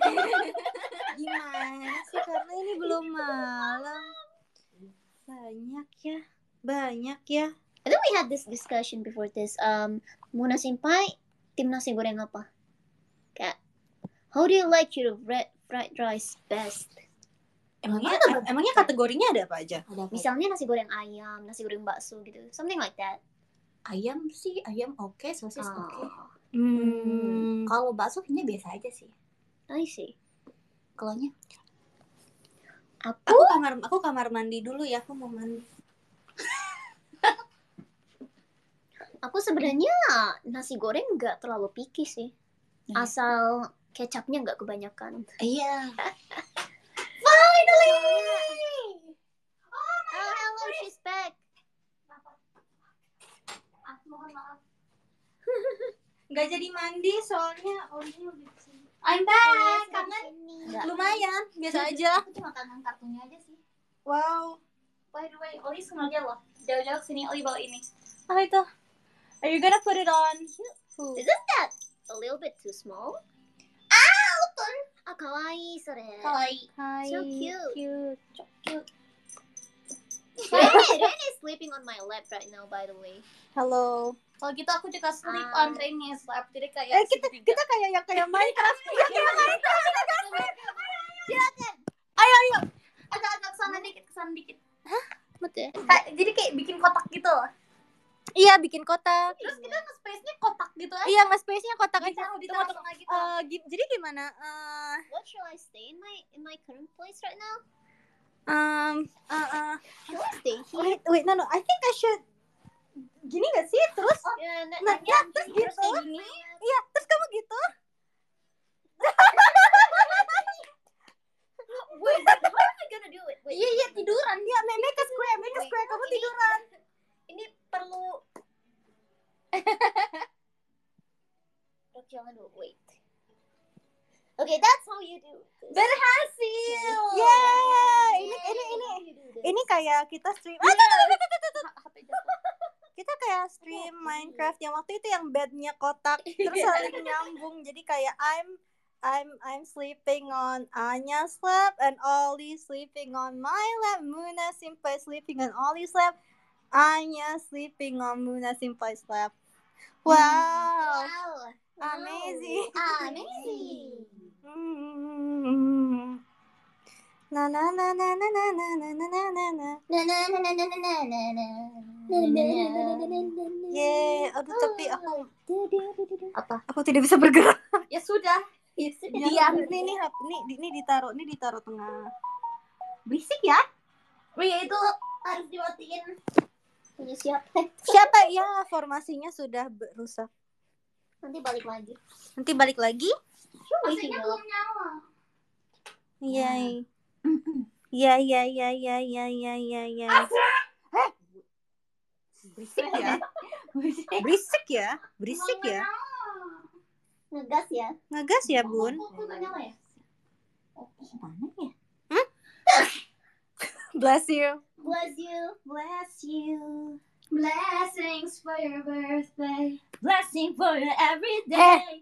Gimana sih, karena ini belum malam. Banyak ya, banyak ya. I think we had this discussion before this. Um, Muna Simpai, tim nasi goreng apa? Kayak, how do you like your red fried rice best? Emangnya emangnya kategorinya ada apa aja? Ada apa? Misalnya nasi goreng ayam, nasi goreng bakso gitu, something like that. Ayam sih, ayam oke, sosis Oh, oke. Hmm. Kalau bakso kayaknya biasa aja sih. I see. Kalaunya Aku, Aku kamar aku kamar mandi dulu ya, aku mau mandi. aku sebenarnya nasi goreng nggak terlalu picky sih. Iya. Asal kecapnya nggak kebanyakan. iya. Finally! Oh, hello, she's back. Ah, mohon maaf. Nggak jadi mandi soalnya Oli udah kesini. I'm back. Kangen? Enggak. Lumayan, biasa aja. Aku cuma kangen kartunya aja sih. Wow. By the way, Oli sengaja loh. Jauh-jauh kesini Oli bawa ini. Apa itu? Are you gonna put it on? Isn't that a little bit too small? Ah, kawaii, sore. Kawaii. Hi. So cute. Cute. So cute. Rene, Rene is sleeping on my lap right now, by the way. Halo. Kalau gitu aku juga sleep Ah. on trainnya slap. Jadi kayak Eh kita segitiga. kita kayak yang kayak Minecraft. Iya kayak Minecraft. Silakan. Ayo ayo. Agak-agak kesana dikit, kesana dikit. Betul. Kayak- jadi kayak bikin kotak gitu loh. Iya bikin kotak. Terus kita nge-space-nya kotak gitu aja. Iya nge-space-nya kotak aja. Ditaruh, ditaruh Tunggu, tengah gitu. tunggu. Eh, gi- jadi gimana? Eh, What shall I stay in my in my current place right now? um, uh, uh, Shall I stay here? wait, wait, no, no. I think I should. Gini gak sih? Terus? Yeah, nah, Nah, nah, terus terus gitu. kayak gini. Iya, terus kamu gitu? Wait, how am I gonna do it? Iya iya tiduran. Ya, make a square, make a square. Kamu tiduran. Ini perlu. Jangan dulu, wait. Okay, that's how you do this. Berhasil. Yeah, ini ini ini ini kayak kita stream. Ah, kita kayak stream Minecraft yang waktu itu yang bednya kotak terus saling nyambung. Jadi kayak I'm I'm I'm sleeping on Anya's lap and Ollie sleeping on my lap. Muna Simpai sleeping on Ollie's lap. Anya sleeping on Muna Simpai's lap. Wow. Wow. Amazing. Amazing. Mm. Na na na na na na na na na na na na. Na na na na na na na na na. Yeay, aduh tapi aku Apa? aku tidak bisa bergerak. Ya sudah. Ya sudah. Diam, nih nih nih ini ditaruh, ini ditaruh tengah. Berisik ya? Oh iya itu harus dimatiin. Punya siapa? Siapa ya? Formasinya sudah rusak. Nanti balik lagi. Nanti balik lagi? Maksudnya belum nyala. Yay. Ya ya ya ya ya ya ya ya. Berisik ya? Berisik ya? Berisik ya? Ngegas ya. Ngegas ya, Bun? Kok nggak nyala ya? Oh, mana ya? Bless you. Bless you. Bless you. Blessings for your birthday. Blessing for you every day.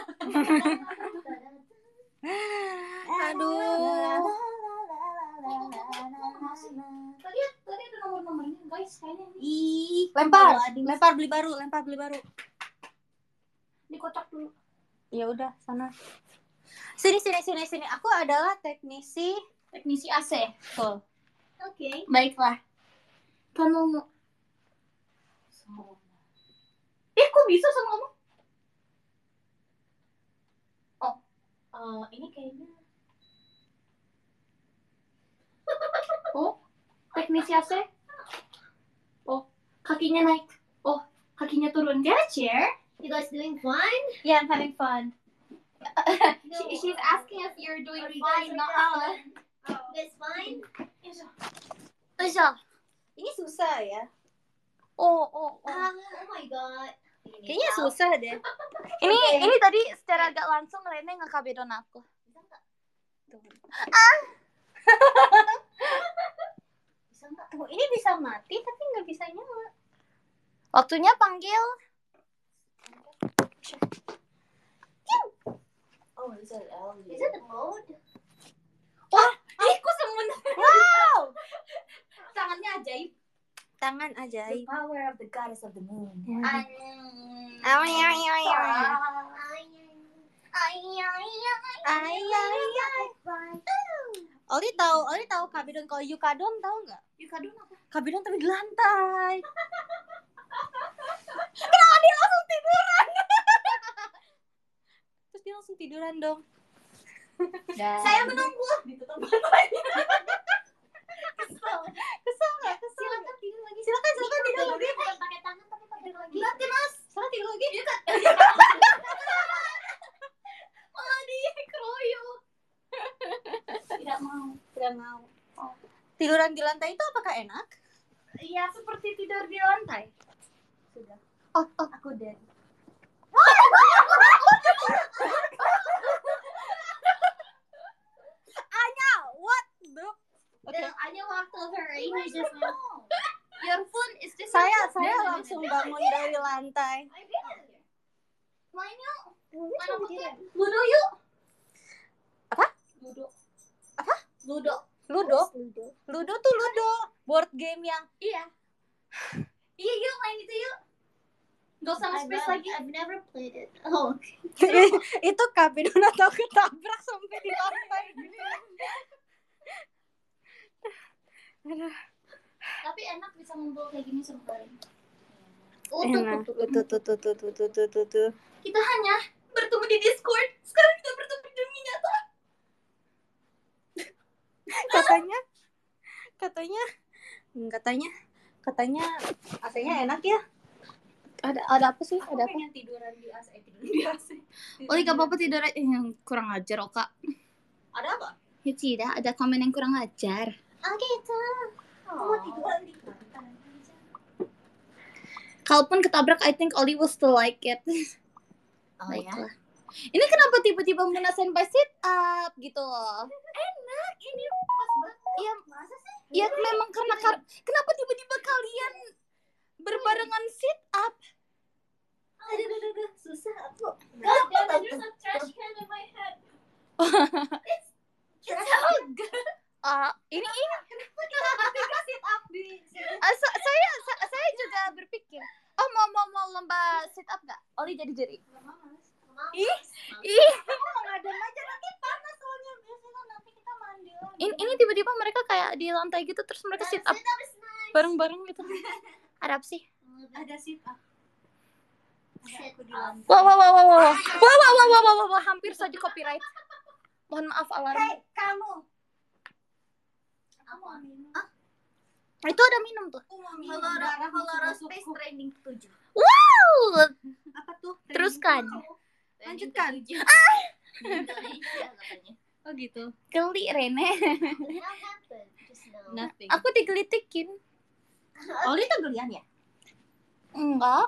Aduh. Tadi tadi ada nomor-nomornya guys kayaknya nih. Ih, lempar, lempar beli baru, lempar beli baru. Dikocok dulu. Ya udah, sana. Sini sini sini sini. Aku adalah teknisi Teknisi A C. Tuh. Oke. Baiklah. Kamu Eh, kok bisa sama kamu? Oh, uh, ini kayaknya. Oh, teknisi A C. Oh, kakinya naik. Oh, kakinya turun. Get a chair. You guys doing fine? Yeah, I'm having fun. No. She, she's asking if you're doing Are you fine, guys not fine? fun. You guys fine? Bisa. Ini susah ya. Oh, oh, oh. Ah, oh my god. Kayaknya susah deh. Ini ini tadi secara agak langsung Rene ngekabedon aku. Bisa nggak? Tuh, ini bisa mati tapi nggak bisa nyala. Waktunya panggil. Oh, is it L? Is it the mode? Wah, ih kok semuanya. Wow. Tangannya ajaib. Tangan ajaib. Power of the goddess of the moon. Ay, Ay, ay, ay, ay. ay, ay. Ay, ay, ay. Oli tahu, Oli tahu kabidon kalau Yukadon tahu nggak? Yukadon apa? Kabidon tapi di lantai. Kenapa dia langsung tiduran? Terus dia langsung tiduran dong. Saya menunggu. Ditutup lagi. Kesel, kesel nggak? Kesel. Silakan tidur lagi. Silakan, silakan tidur lagi. Bukan pakai tangan tapi pakai lagi. Nanti mas, silakan tidur lagi. Malah dikeroyok. Tidak mau. Tidak mau. Tiduran di lantai itu apakah enak? Iya, seperti tidur di lantai. Sudah. Oh, oh. Aku dead. Anya, what the? Okay. Anya walked over ini just now. Your phone is just. Saya saya langsung bangun dari lantai. Main yuk. Mana putih? Ludo yuk. Apa? Ludo. Apa? Ludo. Ludo? Ludo. Ludo tuh Ludo, board game yang Iya. Iya yuk main itu yuk. Gak usah I've, space never- lagi. I've never played it. Oh, okay. itu kabidon atau ketabrak sampai di lantai gini. Aduh, Tapi enak bisa ngumpul kayak gini sebentar. enak. Tuh tuh tuh tuh tuh tuh tuh tuh tuh tuh. Kita hanya bertemu di Discord. Sekarang kita bertemu di dunia nyata. Katanya, katanya, hmm, katanya, katanya A C-nya enak ya. Ada ada apa sih? Aku Ada apa? pengen tiduran di A C, tiduran di A C. Oh, gak apa-apa tidur aja. Eh, yang kurang ajar, Oka. Ada apa? Ya tidak, ada komen yang kurang ajar. Oh gitu. Kamu tiduran di pantai. Kalaupun ketabrak, I think Oli will still like it. Oh ya. Baiklah. Ini kenapa tiba-tiba Muna Senpai sit up gitu loh? Enak, ini pas banget. Iya, Masa sih? ya memang karena kar- kenapa tiba-tiba kalian berbarengan sit up? Aduh, aduh, aduh, aduh, susah aku. God damn it, there's a trash can in my head. It's so good. Ah, ini ini Kenapa kita sit up di sini? ah, sa- saya sa- saya juga berpikir, oh mau mau mau lomba sit up nggak? Oli jadi-jadi. Ih, ih. Ngadem aja nanti panas soalnya biasanya nanti kita mandi lagi. Ini, ini tiba-tiba mereka kayak di lantai gitu terus mereka sit up Sit up is nice. bareng-bareng gitu. Ada apa sih? Ada sit up. Ada aku di lantai. Wah wah wah wah wah wah wah wah wah wah wah wah hampir saja copyright. Mohon maaf alarm. Hei, kamu. Aku mau minum. Itu ada minum tuh. Aku mau minum. Holoro Darah Holoro masuk Space masukku. Training tujuh. Wow. Apa tuh? Teruskan. Lanjutkan. Indonesia katanya. Oh gitu. Geli Rene. What happened just now? Nothing. Aku digelitikin. Oli tuh gelian ya? Enggak.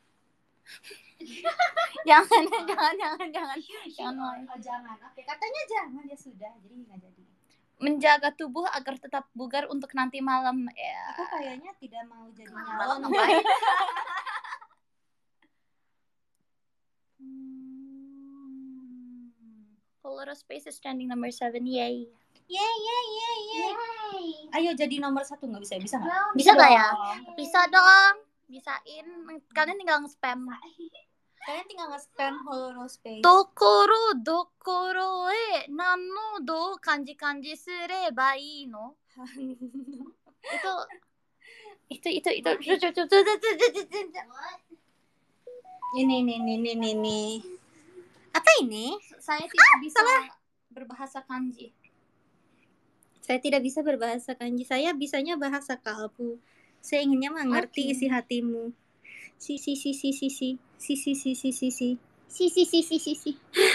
jangan, jangan, jangan, jangan, jangan. mulai. Oh, jangan. Oke, katanya jangan ya sudah. Jadi nggak jadi. Menjaga tubuh agar tetap bugar untuk nanti malam. Ya. Aku kayaknya tidak mau jadi Malam nyalon. ngapain? Holoro Space is standing number seven. Yay. Yeay, yeay, yeay, yeay. Ayo jadi nomor satu nggak bisa? Bisa nggak? Bisa nggak ya? dong. Bisa dong. Bisain. Kalian tinggal nge-spam. Kalian tinggal nge-spam Holoro Space. Dokoro, dokoro e nano do kanji kanji sureba ii no? Itu itu itu itu Ini, ini, ini, ini, ini, ini. Apa ini? saya tidak bisa berbahasa kanji. Saya tidak bisa berbahasa kanji. Saya bisanya bahasa kalbu. Saya inginnya mengerti Oke. isi hatimu. Si si si si si si si si si si si si Si si si si si si.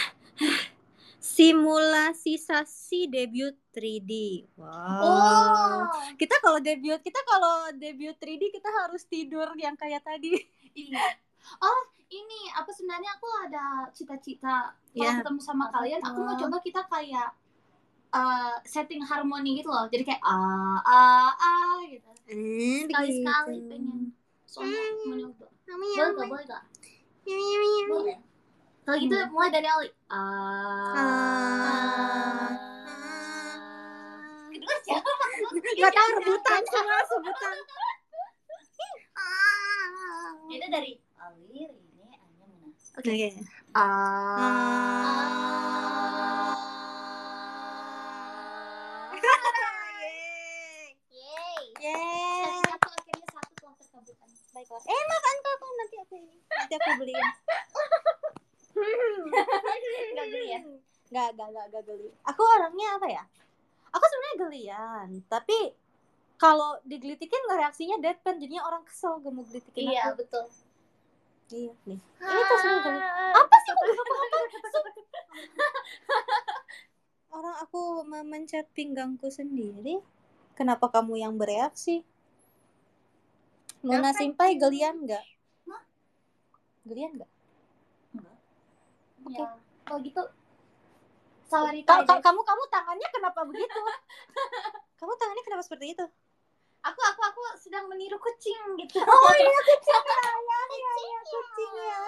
simulasi sasi debut tiga D. Wow. Oh. Kita kalau debut, kita kalau debut tiga D kita harus tidur yang kayak tadi. Iya. Oh, ini apa sebenarnya aku ada cita-cita kalau Ya. ketemu sama kalian, aku mau Oh. coba kita kayak uh, setting harmoni gitu loh. Jadi kayak a a a gitu. Eh, Sekali-sekali begitu. pengen. Soalnya mau nyoba. Mami, Boleh mami. gak? Boleh gak? Mami, mami, mami. Boleh. Kalau gitu mulai dari Ali. Ah. Ah. Kedua siapa? Nggak tahu rebutan semua sebutan. Itu dari Ali, Rine, Anya, Muna. Oke. Yay. Yeay. Satu akhirnya satu telah terkabulkan. Baiklah. Eh, makan kau nanti aku ini. Nanti aku beliin. Gak geli ya? Gak, gak, gak, gak geli. Aku orangnya apa ya? Aku sebenarnya gelian, tapi kalau digelitikin reaksinya deadpan, jadinya orang kesel gak mau gelitikin Iya, aku. betul. Iya, nih. Ini tuh sebenarnya geli. Apa sih? Orang aku memencet pinggangku sendiri. Kenapa kamu yang bereaksi? Muna Simpai gelian nggak? Gelian nggak? Ya, kalau gitu Sawarita Ka- aja. ka- kamu kamu tangannya kenapa begitu? Kamu tangannya kenapa seperti itu? Aku aku aku sedang meniru kucing gitu. Oh iya kucing ya, ya, ya, ya kucing ya.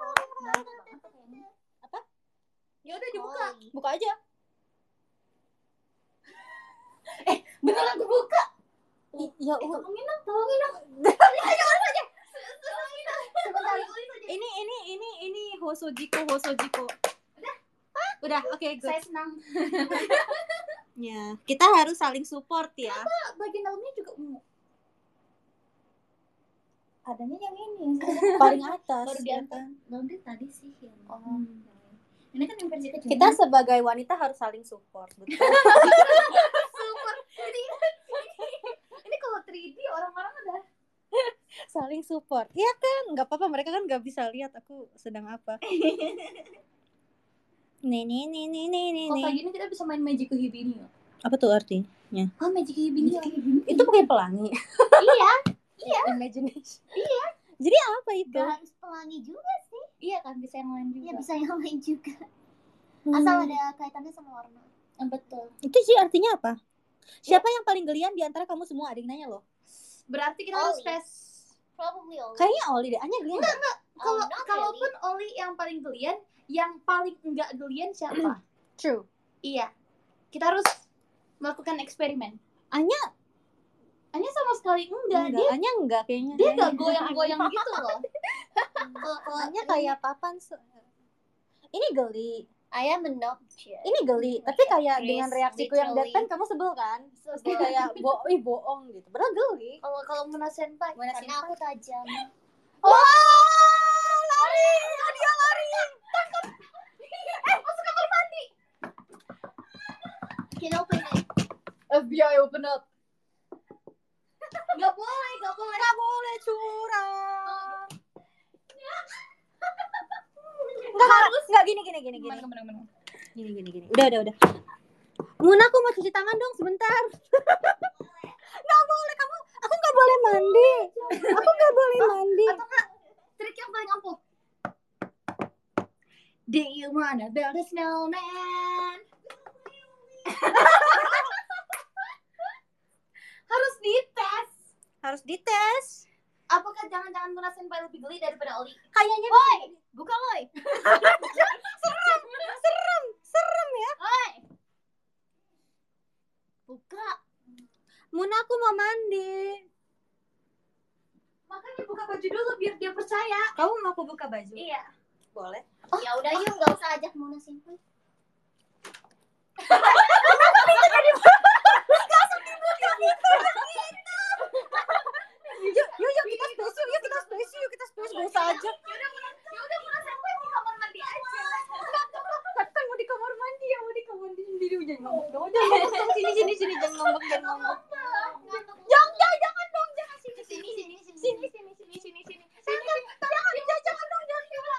Apa? Ya udah dibuka. Buka aja. Beneran dibuka. I- ya, Eh, uh, tolong minum, tolong minum. sebentar. Ini ini ini ini Hosojiko Hosojiko. Udah, oke, good. Saya senang. Ya, kita harus saling support ya. Bagian dalamnya juga ungu. Adanya yang ini. Paling atas. Baru ya diangkat. kan? Laundry tadi sih yang. Oh. Ini kan yang versi kecil. Kita sebagai wanita harus saling support, betul. Super. Ini, ini kalau tiga D orang-orang ada. Saling support. Iya kan? Nggak apa-apa, mereka kan nggak bisa lihat aku sedang apa. Nih nih nih nih nih nih. Kalau nih. kayak gini kita bisa main Magic Hibini ya. Apa tuh artinya? Oh, magic bini. Itu pakai pelangi. Iya. Iya. Imagination. Iya. Jadi apa itu? Gak harus pelangi juga sih. Iya kan, bisa yang lain juga. Iya, bisa yang lain juga. Hmm. Asal ada kaitannya sama warna. Oh, betul. Itu sih artinya apa? Siapa yang paling gelian di antara kamu semua? Ada yang nanya loh. Berarti kita harus Oli. tes. Probably Oli. Kayaknya Oli deh. Anya gelian nggak? Kalau Oh, not kalaupun Oli yang paling gelian, yang paling enggak gelian siapa? True. Iya. Kita harus melakukan eksperimen. Anya Anya sama sekali enggak. enggak. Anya enggak kayaknya. Dia dia enggak goyang-goyang gitu loh. Kalau kalau Anya kayak papan. se- Ini geli. I am an object. Ini geli. Tapi kayak Chris, dengan reaksiku yang literally. deadpan kamu sebel kan? Terus dia kayak bo ih bohong gitu. Padahal geli. Kalau kalau Muna Senpai, Muna Karena aku tajam. wah, lari, dia lari. Tangkap. Eh, masuk kamar mandi. Can open it. F B I open up. Gak boleh, gak boleh. Gak boleh curang. Enggak harus. Enggak gini gini gini gini. Kemana, kemana, kemana. Gini gini gini. Udah udah udah. Muna, aku mau cuci tangan dong sebentar. Nggak boleh kamu. Aku nggak boleh mandi. Aku nggak boleh mandi. Atau enggak, trik yang paling ampuh. Do you wanna build a snowman? Harus dites. Harus dites. Apakah jangan-jangan Muna Senpai lebih geli daripada Oli? Kayaknya. Woi, buka woi. Serem, serem, serem ya. Woi. Buka. Muna, aku mau mandi. Makanya buka baju dulu biar dia percaya. Kamu mau aku buka baju? Iya. Boleh. Ya udah yuk, nggak usah ajak Muna Senpai. Yuk, yuk, yuk kita space, yuk kita space, yuk kita space, gak usah aja. Yaudah, Muna, yaudah Muna Senpai di kamar mandi aja. Kan mau di kamar mandi ya, mau di kamar mandi sendiri. Jangan ngambek dong, jangan ngambek dong. Sini, sini, sini, jangan ngambek, jangan ngambek. Jangan, jangan, jangan dong, jangan sini, sini, sini, sini, sini, sini, sini, sini, sini. Jangan, jangan, jangan, jangan dong, jangan hilang.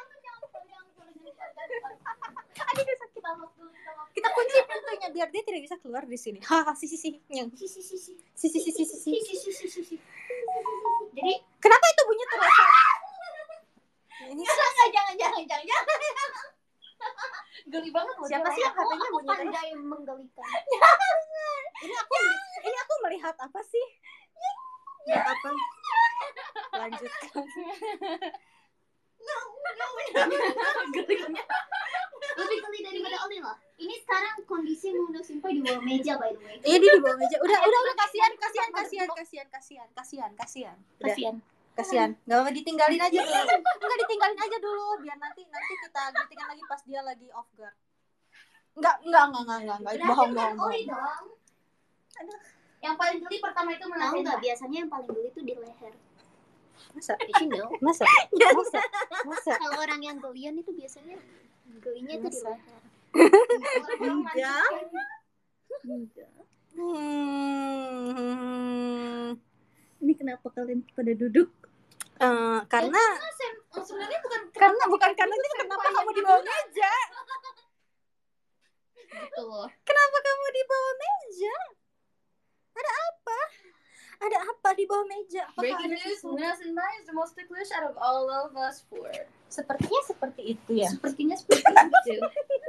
Aduh, udah sakit amat dulu. Kita kunci pintunya biar dia tidak bisa keluar di sini. Haha, si si si, nyang. Si si si si, si si si si si. Jadi, Kenapa itu bunyi terus? Ini jangan, jangan, jangan, jangan, jangan. Geli banget loh. siapa sih yang H P-nya Aku bunyi terus? pandai menggelikan. Ini aku, ini aku melihat apa sih? Lihat apa? Lanjutkan. Gelinya. Lebih geli daripada Oli lah. Ini sekarang kondisi Muna Senpai di bawah meja by the way. Iya di bawah meja. Udah, udah, udah kasihan, kasihan, kasihan, kasihan, kasihan, kasihan, kasihan. Udah, Kasian. kasihan. Gak apa-apa ditinggalin aja dulu. Enggak ditinggalin aja dulu biar nanti nanti kita greetingin lagi pas dia lagi off guard. Enggak, enggak, enggak, enggak, enggak, enggak. Bohong, bohong, Oli bohong. dong. Yang paling geli pertama itu Muna Tahu nggak, Senpai. biasanya yang paling geli itu di leher. Masa? Did you know? Masa? Masa? Masa? Kalau orang yang gelian itu biasanya gelinya itu di leher. Orang-orang manis Enggak. kan. Hmm. Ini kenapa kalian pada duduk? Eh, karena Oh, sebenarnya bukan karena bukan karena itu kenapa kamu di bawah meja? gitu loh. Kenapa kamu di bawah meja? Ada apa? Ada apa di bawah meja? Apakah Breaking ada news, sesuatu? Muna Senpai is the most ticklish out of all of us four. Sepertinya seperti itu ya. Sepertinya seperti itu.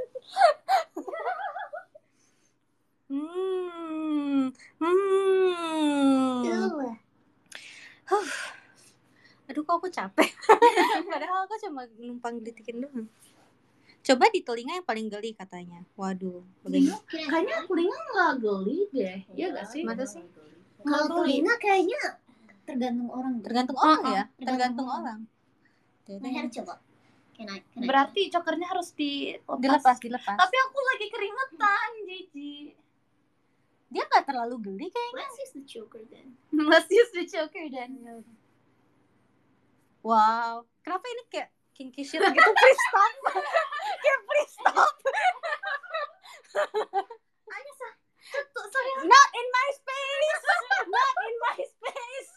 Hmm. Hmm. Huh. Aduh, kok aku capek. Padahal aku cuma numpang gelitikin doang. Coba di telinga yang paling geli katanya. Waduh, bagaimana? Kayaknya telinga nggak geli deh. Iya nggak sih? Masa sih? Kalau telinga kayaknya tergantung orang. Tergantung orang Oh, ya, oh, tergantung tergantung orang. Leher coba. Can I, can I Berarti cokernya harus dilepas. Dilepas, dilepas. Tapi aku lagi keringetan, Jiji. Dia nggak terlalu geli kayaknya. Let's use the choker then. Let's use the choker dan. Wow, kenapa ini kayak kinky shit gitu? Please stop. Kayak please stop. Ayo sah. Tuh saya. Not in my space. Not in my space.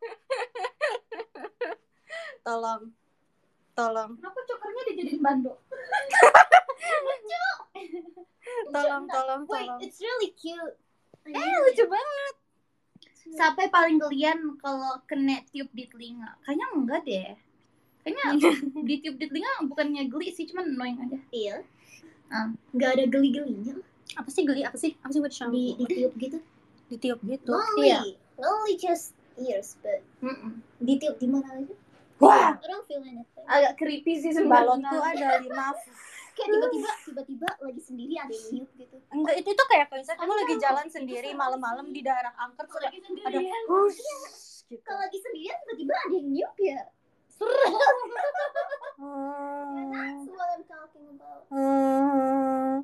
Tolong. Tolong. Kenapa cokernya dijadiin bando? Tolong, tolong, Wait, tolong. it's really cute. Eh, lucu banget. Sampai paling gelian kalau kena tiup di telinga. Kayaknya enggak deh. Kayaknya ditiup di telinga bukannya geli sih, cuman annoying aja. Iya. Ah. Nggak ada geli-gelinya. Apa sih geli? Apa sih? Apa sih buat shampoo? Di ditiup gitu. Ditiup gitu. Lonely. Iya. Lonely just ears, but Mm-mm. ditiup di mana aja? Wah, I don't feel anything. agak creepy sih sebenarnya. Balonku ada lima. Kayak tiba-tiba tiba-tiba lagi sendiri ada yang niup gitu. Enggak, itu tuh kayak kalau misalnya kamu lagi jalan sendiri malam-malam di daerah angker terus ada Lagi sendiri. ada hush gitu. Kalau lagi sendirian tiba-tiba ada yang niup ya. Hmm. That's what I'm talking about. Hmm.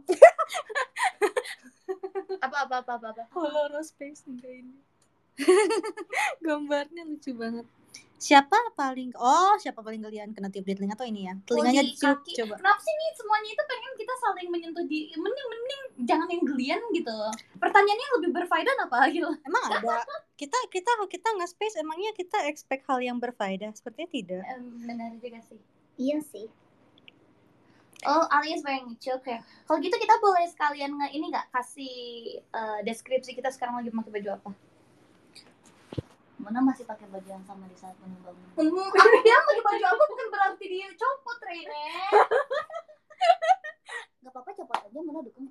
Apa apa apa apa. apa. Hollow Space enggak ini. Gambarnya lucu banget. Siapa paling oh siapa paling gelian kena tiup di telinga tuh ini ya? Telinganya Oh, di ditiup kaki. coba. Kenapa sih nih semuanya itu pengen kita saling menyentuh di mending mending jangan yang gelian gitu. Pertanyaannya yang lebih berfaedah apa gitu. Emang ada? Kita kita kita nge-space emangnya kita expect hal yang berfaedah? Sepertinya tidak. Um, benar juga sih. Iya sih. Oh, alias pengen ngecek ya. Kalau gitu kita boleh sekalian nge ini nggak kasih uh, deskripsi kita sekarang lagi pakai baju apa? Mona masih pakai baju yang sama di saat membangun. Dia pakai baju apa bukan berarti dia copot, Rene. Gak apa-apa copot aja, Mona dukung.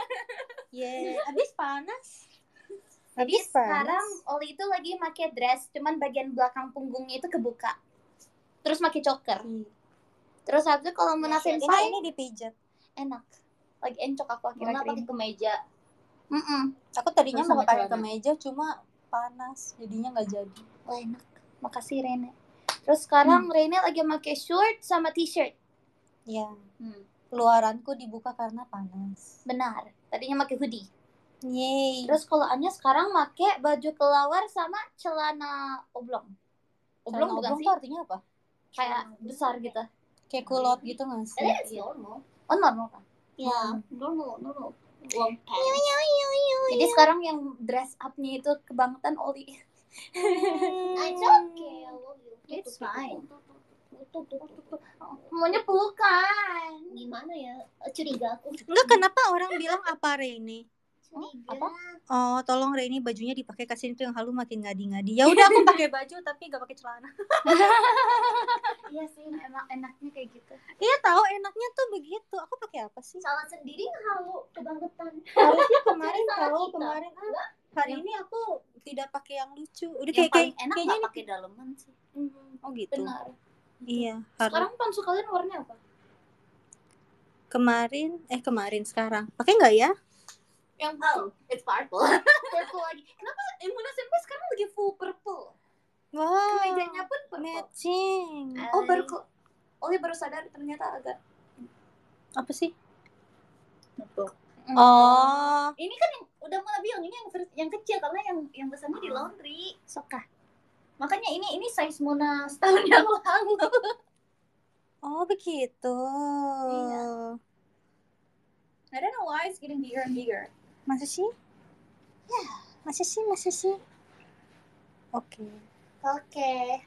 Ye, abis panas. Jadi Habis sekarang Oli itu lagi pakai dress, cuman bagian belakang punggungnya itu kebuka. Terus pakai choker. Terus habis itu kalau Mona Ini, senpai ini dipijat. enak. Lagi encok aku Mona akhir-akhir pakai ini. kemeja. Mm-mm. Aku tadinya Terus mau sama pakai celana. kemeja cuma panas, jadinya nggak jadi. Oh, enak. Makasih Rene. Terus sekarang Rene lagi pakai short sama t-shirt. Ya, Hmm. luaranku dibuka karena panas. Benar. Tadinya pakai hoodie. Yeay. Terus kalau Anya sekarang pakai baju kelawar sama celana oblong. Oblong Celana bukan oblong sih? tuh artinya apa? Kayak besar gitu. Kayak kulot gitu nggak sih? Eh, it's normal. Oh, normal kan? Ya, normal, normal. Long pants. Jadi sekarang yang dress up-nya itu kebangetan Oli. It's okay, I love you. It's fine. Tuh, tuh, tuh, tuh. Maunya pelukan. Gimana ya? Curiga aku. Enggak, kenapa orang bilang apa Reini? Curiga. Apa? Oh, tolong Reini bajunya dipakai, kasihin itu yang halu makin ngadi-ngadi. Ya udah aku pakai baju tapi nggak pakai celana. Iya sih, emang enaknya kayak gitu. Iya tahu enaknya tuh begitu. Aku pakai apa sih? Salah sendiri halu kebangetan. Harusnya kemarin Salah tahu kita. kemarin ah, hari ini aku tidak pakai yang lucu. Udah Yang kayak paling kayak enak kayaknya nggak ini. pakai daleman sih. Oh gitu. Benar. Iya, harus. Sekarang pantsu kalian warnanya apa? Kemarin eh kemarin sekarang. Pakai nggak ya? Yang Oh, it's purple. Purple lagi. Kenapa Imuna Senpai sekarang lagi full purple? Wow. Kemejanya pun purple. Matching. Oh, baru ke Oli baru sadar ternyata agak. Apa sih? betul. Oh. Ini kan yang udah mulai bilang ini yang vers- yang kecil karena yang yang besarnya di laundry. Sokah. Makanya ini ini size Mona setahun yang lalu. Oh begitu. Iya. I don't know why it's getting bigger and bigger. Masa sih? Ya. Masa sih? Masa sih? Oke. Oke.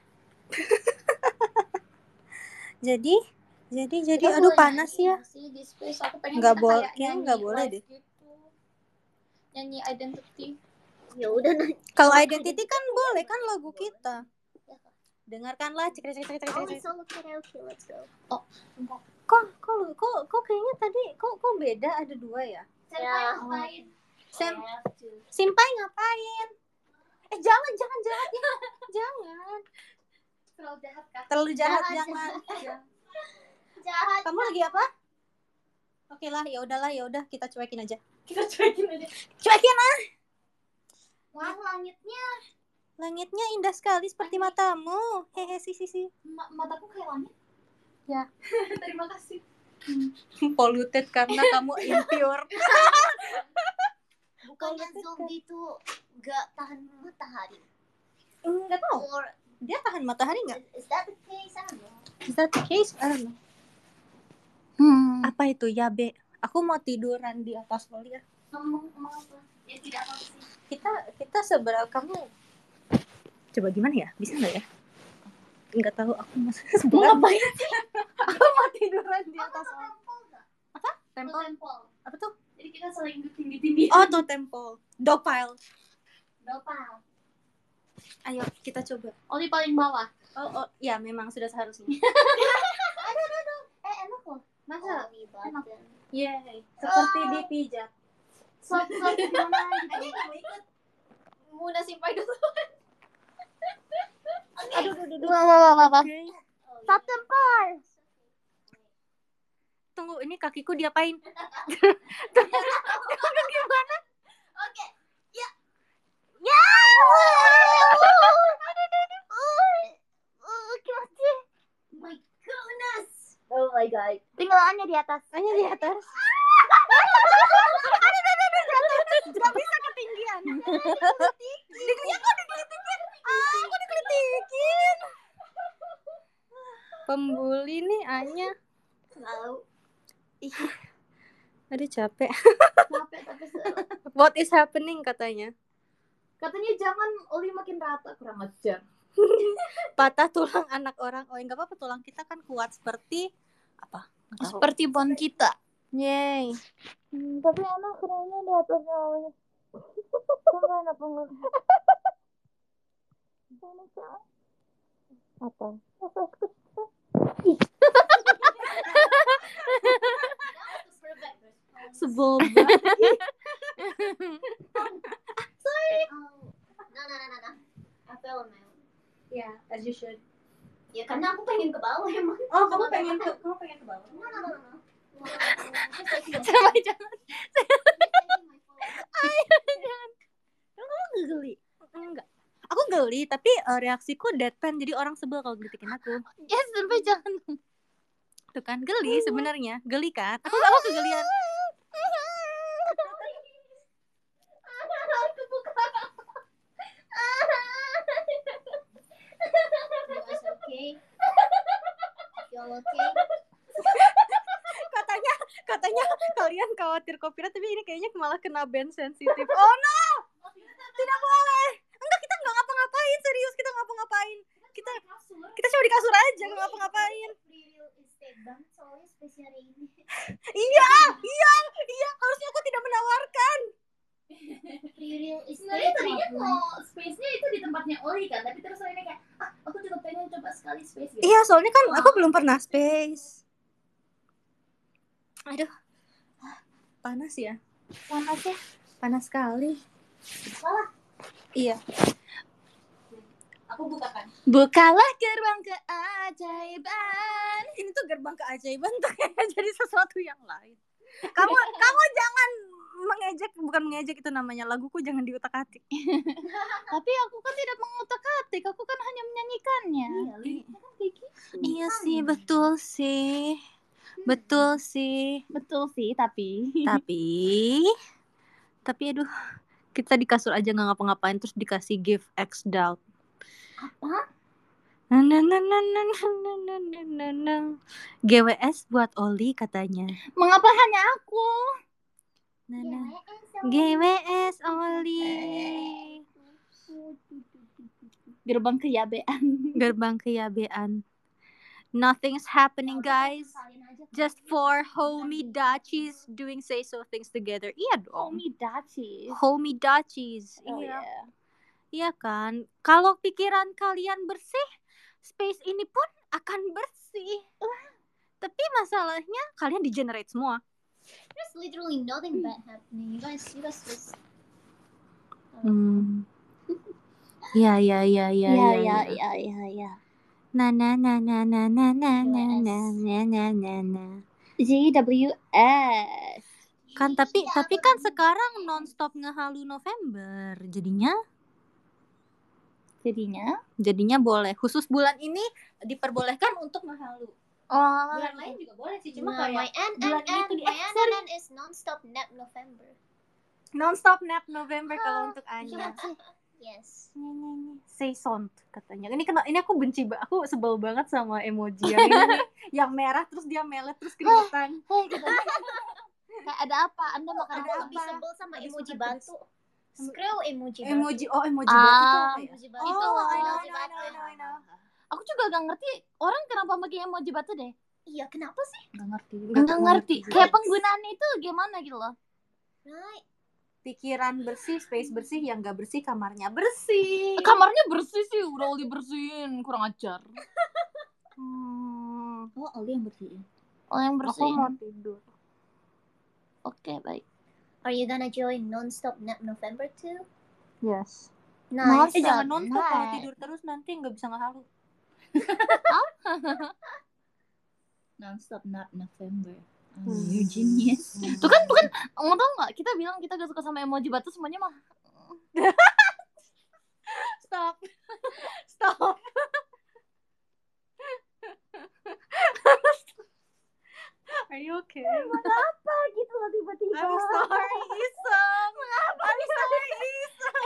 Jadi, jadi, jadi, Kita aduh boleh panas nyanyi ya. nggak sih di space aku pengen Nggak kita boleh, kayak kayaknya nyanyi nggak boleh live deh. gitu. Nyanyi identity. Ya udah nah. Kalau identity kan boleh kan lagu kita. Dengarkanlah cek cek cek cek Oh, cek. it's all karaoke. Let's go. Kok, kok, kok, kok kayaknya tadi kok, kok beda ada dua ya? Senpai Ya. ngapain? Sem, I have to. Simpai ngapain? Eh jangan, jangan, jangan, jangan. Terlalu jahat kah? Terlalu jahat, Jahat, jangan. Jangan. Jahat. Kamu lagi apa? Oke lah, ya udahlah, ya udah kita cuekin aja. Kita cuekin aja. Cuekin ah. Wah, langitnya Langitnya indah sekali seperti matamu. Hehe si si si. ma- mataku kayak langit. Ya. Terima kasih. Polluted karena kamu impure. Bukannya zombie itu gak tahan matahari? Enggak tahu. Or Dia tahan matahari nggak? is that the case? I don't know. Is that the case? I don't know. Hmm. Apa itu ya, Be? Aku mau tiduran di atas poli ya. Ngomong ngomong apa? Ya tidak apa sih. Kita kita seberapa kamu coba gimana ya? Bisa nggak ya? Nggak tahu aku masih Mau seberapa. ngapain sih? Aku mau tiduran di atas poli. Tempel nggak? Apa? Temple? Tempel. Apa tuh? Jadi kita saling ditindih-tindih. Oh, totem pole. Dogpile. Dopal. Ayo kita coba. Oli paling bawah. Oh, oh, ya memang sudah seharusnya. Aduh, aduh, aduh. Eh, enak loh. Masa? Only button. Yeay, seperti dipijat. Sok, sok, gimana gitu. Aja kamu ikut. Muna simpai dulu. Aduh, aduh, aduh. Wah, wah, wah, wah, wah. Oke. Totem pole. Tunggu, ini kakiku diapain? Gimana? Oke. Ya. Aduh, aduh, aduh. Uh, kimachi. My goodness. Oh my god. Tinggal Anya di atas. Hanya di atas. Aduh, aduh, aduh, aduh, aduh. Gak bisa ketinggian. Digelitik kok digelitikin. Ah, aku digelitikin. Pembuli nih Anya. Tahu. Ih. Aduh capek. Capek tapi seru. What is happening katanya? Katanya jangan Oli makin rata, kurang ajar. Patah tulang anak orang. Oh, enggak apa-apa, tulang kita kan kuat seperti apa? Nggak tahu. Seperti bon kita. Yeay. Hmm, tapi anak kerana di atasnya awalnya. Tunggu anak pengen. Apa? Sebel banget. No, no, no, no, no. I fell on my own. Ya, as you should. Ya karena aku pengen ke bawah emang. Oh, kamu pengen ke kamu pengen ke bawah. No, no, no, no. Coba jangan. Kamu geli? Enggak. Aku geli, tapi uh, reaksiku deadpan, jadi orang sebel kalau gelitikin aku. Yes, sampai jangan. Tuh kan, geli sebenarnya. Geli kan? Aku aku kegelian. Okay. Y'all okay? Katanya katanya kalian khawatir copyright, tapi ini kayaknya malah kena ban sensitif. Oh no! Tidak boleh. Enggak, kita nggak ngapa-ngapain, serius kita ngapa-ngapain. Kita kita cuma di kasur aja, nggak ngapa-ngapain. Soalnya spesial ini. Iya, iya, iya. Harusnya aku tidak menawarkan. Real estate. Sebenarnya tadinya mau space-nya itu di tempatnya Oli kan, tapi terus Oli kayak, ah aku juga pengen coba sekali space gitu. Iya, soalnya kan aku belum pernah space. Aduh, panas ya. Panas ya. Panas sekali. Salah. Iya. Aku bukakan. Bukalah gerbang keajaiban. Ini tuh gerbang keajaiban tuh kayak jadi sesuatu yang lain. Kamu kamu jangan mengejek, bukan mengejek itu namanya, laguku jangan diutak-atik. Tapi aku kan tidak mengutak-atik, aku kan hanya menyanyikannya. Iya, liriknya kan kayak gitu. Iya sih, betul sih. Betul sih. Betul sih, tapi Tapi tapi aduh, kita di kasur aja nggak ngapa-ngapain terus dikasih give X doubt. Apa? Na na na na na na na na na na. G W S buat Oli katanya. mengapa hanya aku? Na na. G W S Oli. Gerbang keyabean. Gerbang keyabean. Nothing's happening, guys. Just four homie Dachis doing say so things together. Iya dong. Homie Dachi. Homie Dachis. Oh Iya. yeah. Iya kan? Kalau pikiran kalian bersih, space ini pun akan bersih. Tapi masalahnya kalian degenerate semua. There's literally nothing bad happening. You guys, you guys just. Hmm. Ya ya ya ya Ya ya ya ya. ya ya ya. Na na na na na na na na na na na na na. G W S. Kan tapi tapi kan sekarang nonstop ngehalu November. Jadinya Jadinya jadinya boleh. Khusus bulan ini diperbolehkan untuk ngehalu. oh Bulan lain juga boleh sih, cuma No, my kayak N bulan N ini N tuh di my N N N is non-stop nap November. nonstop nap November kalau untuk Anya. Yes. Say sont katanya. Ini kena ini aku benci banget. Aku sebel banget sama emoji yang ini nih, yang merah terus dia melet terus keringetan. Hei, gitu. Kayak ada apa? Anda makan Ada Aku apa? lebih sebel sama Ada emoji suka batu. Screw emoji batu. Emoji oh emoji batu tuh Ah, apa ya? Emoji batu. Oh, Itu I know, I emoji know, I batu. know, I know, I know. Aku juga gak ngerti orang kenapa pakai emoji batu deh. Iya, kenapa sih? Nggak ngerti. Nggak ngerti. Kayak penggunaannya itu gimana gitu loh. Right? Pikiran bersih, space bersih, yang gak bersih kamarnya bersih. Kamarnya bersih sih, udah Oli bersihin, kurang ajar. Hmm, Oh, Oli yang bersihin. Oh, yang aku bersihin. mau tidur. Oke, baik. Are you gonna join non-stop nap November too? Yes. Nice. Eh jangan Non-stop nonstop, kalau nap. tidur terus nanti nggak bisa ngehalu. Non-stop nap November. Oh, Hmm. you're genius. Tuh kan, tuh kan, mau tau nggak? Kita bilang kita gak suka sama emoji batu, semuanya mah. Stop. Stop. Are you okay? Apa gitu loh tiba-tiba? I'm sorry, Isam. I'm sorry, Isam.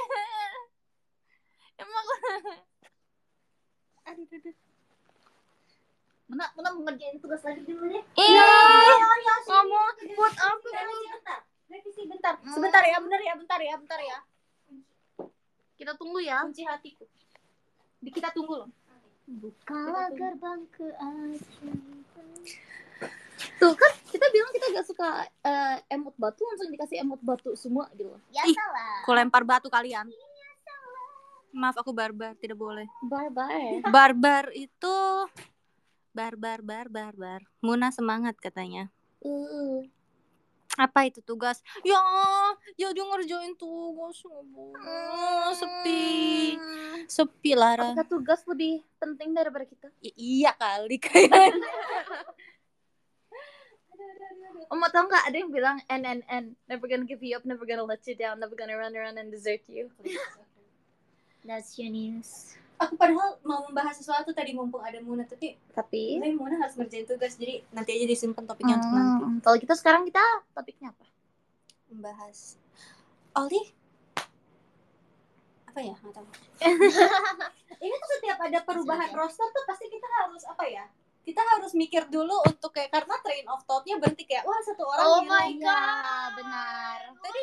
Emang Aduh, aduh, aduh. Muna, Muna mau ngerjain tugas lagi dulu deh. iya, ya, kamu buat apa? Revisi bentar. Revisi bentar. Sebentar ya, bentar ya, bentar ya, bentar ya. Kita tunggu ya. Kunci hatiku. Di kita tunggu loh. Bukalah gerbang ke ajaib. Tuh kan kita bilang kita gak suka uh, emot batu, langsung dikasih emot batu semua gitu. Ya Ih. salah. Aku lempar batu kalian. Maaf, aku barbar, tidak boleh. Bye bye. Barbar itu barbar bar barbar. Muna semangat katanya. Uh. Apa itu tugas? Ya, ya dia ngerjain tugas. Oh, sepi. Sepi Lara. Apakah tugas lebih penting daripada kita? I- iya kali kayaknya. Oh, mau tau gak ada yang bilang N N N, never gonna give you up, never gonna let you down, never gonna run around and desert you. That's your news. Aku padahal mau membahas sesuatu tadi mumpung ada Muna, tapi Tapi tapi Muna harus ngerjain tugas, jadi nanti aja disimpan topiknya untuk nanti. hmm, kalau kita sekarang kita topiknya apa? Membahas Oli apa ya, nggak tahu. Ini tuh setiap ada perubahan roster tuh pasti kita harus apa ya, kita harus mikir dulu untuk kayak, karena train of thought-nya berhenti kayak wah satu orang Oh hilang. my god, benar. Tadi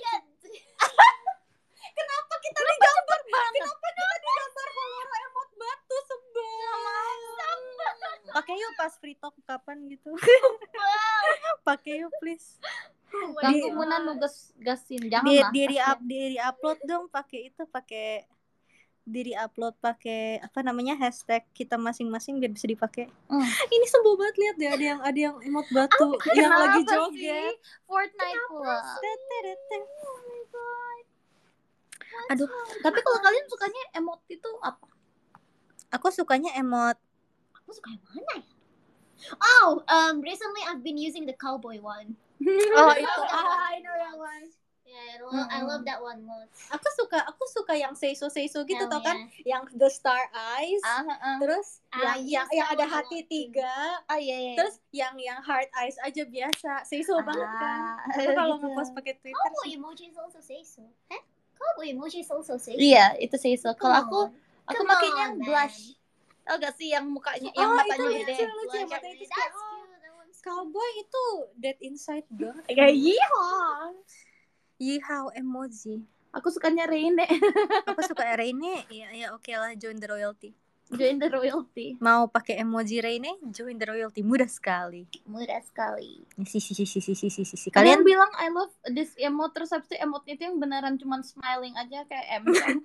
kenapa kita digambar kenapa kita digambar Holora emot batu sebel. Pakai yuk pas free talk kapan gitu. Pakai yuk please. Ganggu Muna nugas gasin, jangan di, lah. diri kasihan. up diri upload dong pakai itu, pakai diri upload pakai apa namanya hashtag kita masing-masing biar bisa dipakai. Hmm. Ini sembuh banget, lihat deh ada yang ada yang emot batu yang Kenapa lagi sih? joget. Fortnite pula. Teteteteng. Aduh, tapi kalau kalian sukanya emot itu apa? Aku sukanya emot. Aku suka yang mana ya? Oh, um, recently I've been using the cowboy one. Oh itu. Ah, I know that one. Yeah, I love, I Mm-mm. love that one most. Aku suka aku suka yang seiso seiso gitu Hell tau kan, yeah. yang the star eyes. Ah, ah, Terus Ah, yang yang, yes, yang that ada one I hati want too. tiga. ah, iya, iya. Terus yang yang heart eyes aja biasa. Seiso banget kan. Aku kalau gitu. ngepost pakai Twitter. Cowboy emoji is also say so. Huh? Cowboy emoji is also say so. Iya, itu sih so. Kalau Come aku on. aku Come makainya on, yang blush. Tau gak sih yang mukanya yang Oh, matanya itu gede. lucu, lucu ya, Blush matanya and itu that's kayak, cute. That one's cute. Cowboy itu dead inside banget. Kayak iya. Yihao emoji. Aku sukanya Reine. Aku suka Reine. Ya ya oke lah, join the royalty. Join the royalty. Mau pakai emoji Reine, join the royalty, mudah sekali. Mudah sekali. Si si si si si si si si. Kalian Kalian bilang I love this emote, terus habis itu emote itu yang beneran cuman smiling aja kayak M.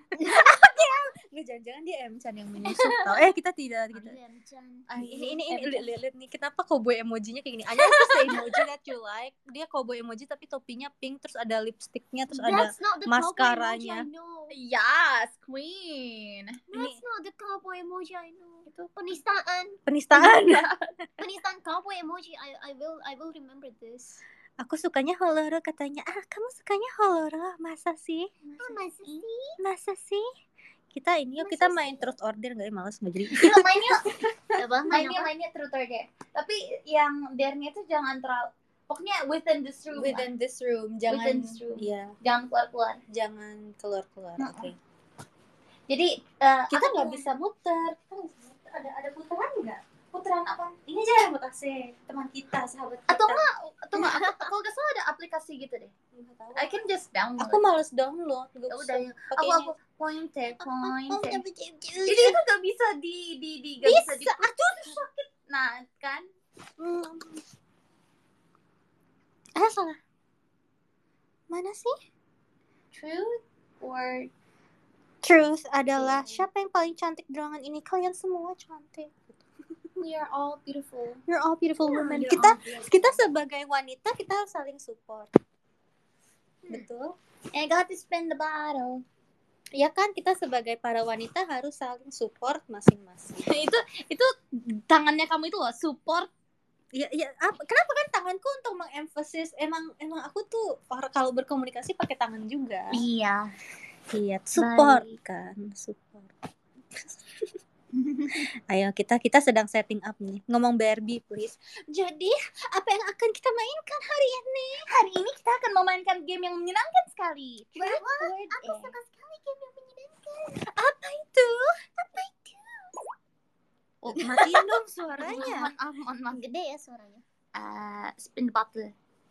nggak, jangan-jangan dia M-chan yang menyusup tau. Eh kita tidak kita. Liam-chan. Ah, ini ini ini lihat lihat lihat nih, kenapa cowboy emojinya kayak gini? Anya itu the emoji that you like. Dia cowboy emoji tapi topinya pink, terus ada lipsticknya, terus ada That's not the maskaranya. cowboy emoji I know. Yes, queen. That's not the cowboy emoji I know. Itu penistaan. Penistaan. Penistaan cowboy emoji. I I will I will remember this. Aku sukanya Holoro, katanya. Ah, kamu sukanya Holoro? Masa sih? Oh, masa sih? Masa sih? Kita ini yuk, kita main truth order nggak? Males nggak jadi. Yuk main yuk. Apa? Main Mainnya apa? mainnya true target. Tapi yang dernya itu jangan terlalu. Pokoknya within this room. lah. Within this room, jangan. Within this room. Iya, Jangan keluar-keluar. jangan keluar-keluar. Mm-mm. Oke. Jadi uh, Kita aku nggak tuh- bisa muter. Kita nggak bisa muter. Ada ada putaran nggak? Putaran apa? Ini aja remote A C, teman kita, sahabat kita. Atau enggak, atau enggak, aku, kalau nggak salah ada aplikasi gitu deh. Nggak tahu. I can just download. Aku males download. Nggak Ya usah. udah, Pakai aku ini. aku pointer, Oh, pointer. tapi Jadi itu nggak bisa di di di nggak bisa, di. Aduh, sakit. Nah kan, Hmm. Ah salah. Mana sih? Truth or Truth adalah siapa yang paling cantik di ruangan ini? Kalian semua cantik. we are all beautiful. You're all beautiful Yeah, women. you're Kita all beautiful. kita sebagai wanita kita harus saling support. Betul? And I got to spin the bottle. Ya kan, kita sebagai para wanita harus saling support masing-masing. itu itu tangannya kamu itu loh, support. Ya, ya apa, kenapa kan tanganku untuk mengemphasis emang emang aku tuh orang kalau berkomunikasi pakai tangan juga. Iya. Iya, support kan, support. Ayo kita kita sedang setting up nih. Ngomong Barbie please. Jadi, apa yang akan kita mainkan hari ini? Hari ini kita akan memainkan game yang menyenangkan sekali. Truth or Aku dare. suka sekali game yang menyenangkan. Apa itu? Apa itu? Oh, Matiin dong suaranya. Mohon maaf, mohon maaf. Gede ya suaranya. Uh, spin the bottle.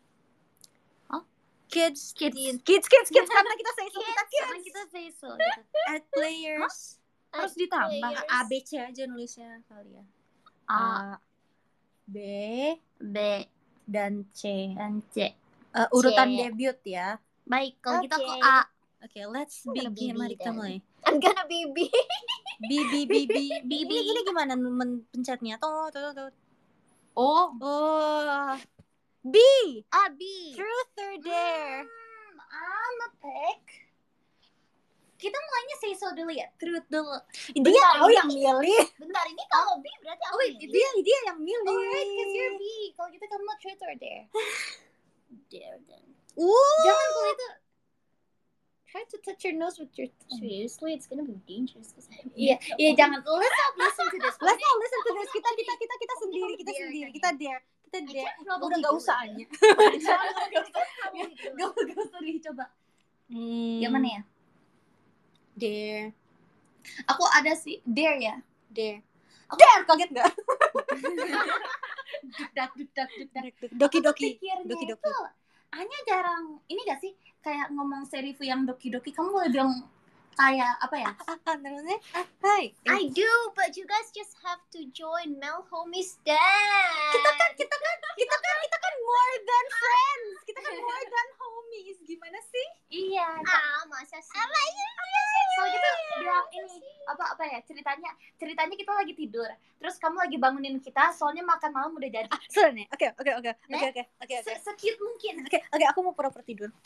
Kids, Kids. kids, kids, kids, kids. Karena kita say so, kita Karena kids. kita say so. Gitu. Add players. Harus ditambah. Players. A, B, C aja nulisnya kali ya. A, A, B, B, dan C. dan C. Uh, urutan C. debut ya. Baik, kalau kita Oke. ke A. Oke, let's I'm gonna begin. B B Mari kita then. mulai. I'm gonna baby. B, B, B, B. B, B. Ini, ini gimana men- pencetnya? Tuh, tuh, tuh. O. Oh. B. A, B. Truth or dare? Hmm, I'm a pick. Kita mulainya say so dulu ya. Truth dulu. Dia Bentar, oh ini- yang milih. Bentar, ini kalau B berarti aku Oh, wait, yang Dia dia yang milih. Alright, cause you're B. Kalau gitu kamu mau truth or dare? dare then. Uh. Jangan kalau itu. Try to touch your nose with your tongue. Seriously, it's gonna be dangerous because I Iya, iya jangan. Let's not listen to this. Let's not listen to this. Kita kita kita kita sendiri, kita Dare sendiri. kan Kita dare. Kita I dare. can't probably Udah gak do usah it. aja. Jangan, gak usah. Gak gak usah dicoba. Hmm. Yang mana ya? Dare. Aku ada sih dare ya. Dare. Dare, kaget gak? Duk-dak, duk-dak, duk-dak. Doki doki. Pikirnya Doki doki. itu Anya jarang ini gak sih kayak ngomong serifu yang doki-doki, kamu boleh bilang kayak apa ya? Ah, namanya? Ah, hai. I do, but you guys just have to join Mel Homie's dance. Kita kan kita kan kita kan kita kan more than friends. Kita kan more than homies. Gimana sih? Iya. Ah, masa sih? Apa Kalau gitu bilang ini apa apa ya ceritanya ceritanya kita lagi tidur, terus kamu lagi bangunin kita soalnya makan malam udah jadi. Ah, seru nih. Oke, oke, oke. Oke, oke. Oke, oke. Se- Secute mungkin. Oke, oke, aku mau pura-pura tidur.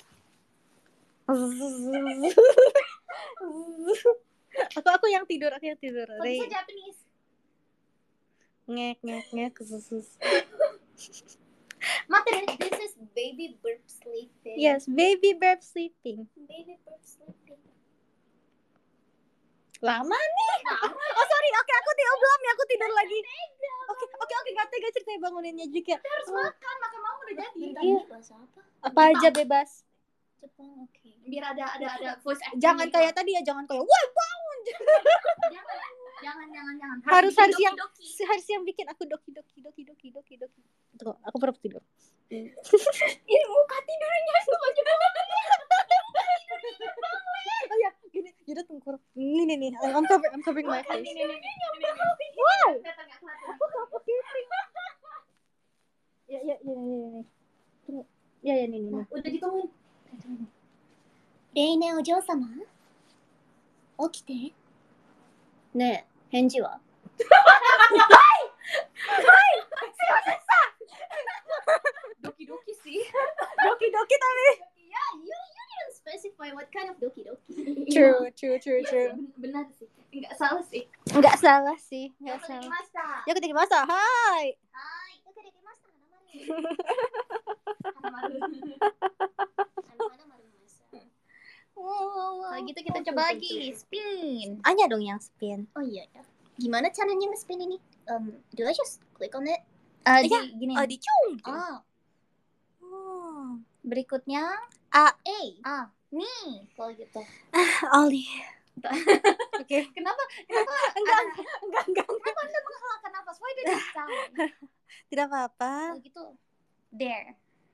aku aku yang tidur, aku yang tidur. Kalau bisa Japanese. Ngek ngek ngek. Materi. This is baby burp sleeping. Yes, baby burp sleeping. Baby burp sleeping. Lama nih. Oh sorry, oke aku tidur belum ya, aku tidur lagi. Oke, oke, oke, gak tega ceritanya banguninnya juga. Harus makan, makan malam udah jadi. Bentar, Iya. ini bahasa apa? Apa aja bebas. Jepang, oke. Biar ada ada ada voice acting. Jangan gitu. kayak tadi ya, jangan kayak wah bangun. jangan jangan jangan jangan. Harus bikin harus yang doki-doki. harus yang bikin aku doki doki doki doki doki doki. Tuh, aku pura-pura tidur. Ini muka tidurnya sama juga. Oh ya, gini, jadi tengkurap. Ini nih nih, I'm covering, I'm covering my face. Ini ini ini. Wow. Kata nggak kelihatan. Aku suffocating. Ya ya ya ya ya. Tunggu. Ya ya nih nih. nih. Udah ditungguin. レイネお嬢様起きて。ねえ、返事は Doki-doki sih. Doki doki tapi. Yeah, you, you didn't specify what kind of doki doki. True, true, true, Iya, true. benar sih. Enggak salah sih. Enggak salah sih, enggak Yokode salah. kimashita. Ya ketika masa, hai. Hai, doki doki masa. Hana-maru. Hana maru masa. Kalau gitu kita coba lagi spin. Anya dong yang spin. Oh iya ya. Gimana caranya nge-spin ini? Um, do I just click on it? Uh, Iya. di, gini. Oh, dicung. Ah, Oh. berikutnya A, A. ah, nih kalau gitu. Oli. Oke. Kenapa? Kenapa? Enggak, Ada- enggak, enggak. Kenapa Anda menghalakan nafas? Why did you sound? Tidak apa-apa. Kalau gitu, dare.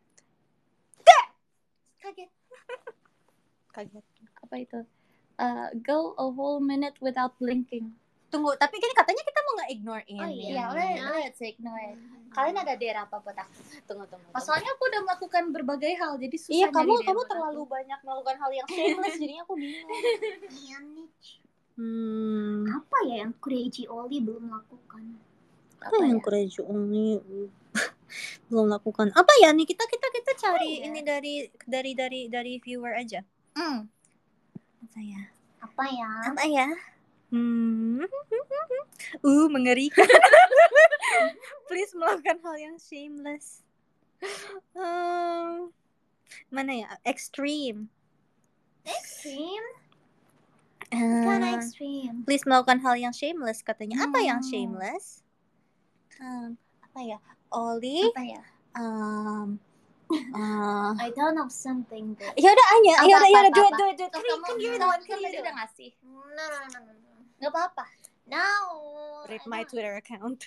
Kaget. Kaget. Apa itu? Uh, go a whole minute without blinking. Tunggu, tapi gini katanya kita mau ignore ini. Oh, iya. Ya, let, let's ignore. Kalian ada dare apa buat aku? Tunggu, tunggu. Masalahnya aku udah melakukan berbagai hal, jadi susah Iya, kamu nyari dare kamu buat terlalu aku. banyak melakukan hal yang shameless, jadinya aku bingung. Iya nih. Hmm. Apa ya yang Crazy Oli belum lakukan? Apa yang Crazy Oli belum lakukan? Apa ya nih, kita kita kita cari ya? ini dari dari dari dari viewer aja. Hmm. Apa ya? Apa ya? Apa ya? Hmm. Uh, mengerikan. Please melakukan hal yang shameless. Um, mana ya? Extreme. Extreme? Uh, Kind extreme. Please melakukan hal yang shameless katanya. Apa yang Hmm. shameless? Um, apa ya? Oli. Apa ya? Um, uh, I don't know something that... ya udah Anya, Apa, ya udah ya apa, udah do it apa? do it do it. Kan Kan kamu kan you're the kan one, kan kan tadi you're the udah one. ngasih. No, no, no, no, no. Nggak apa-apa. No. Read I my don't- Twitter account.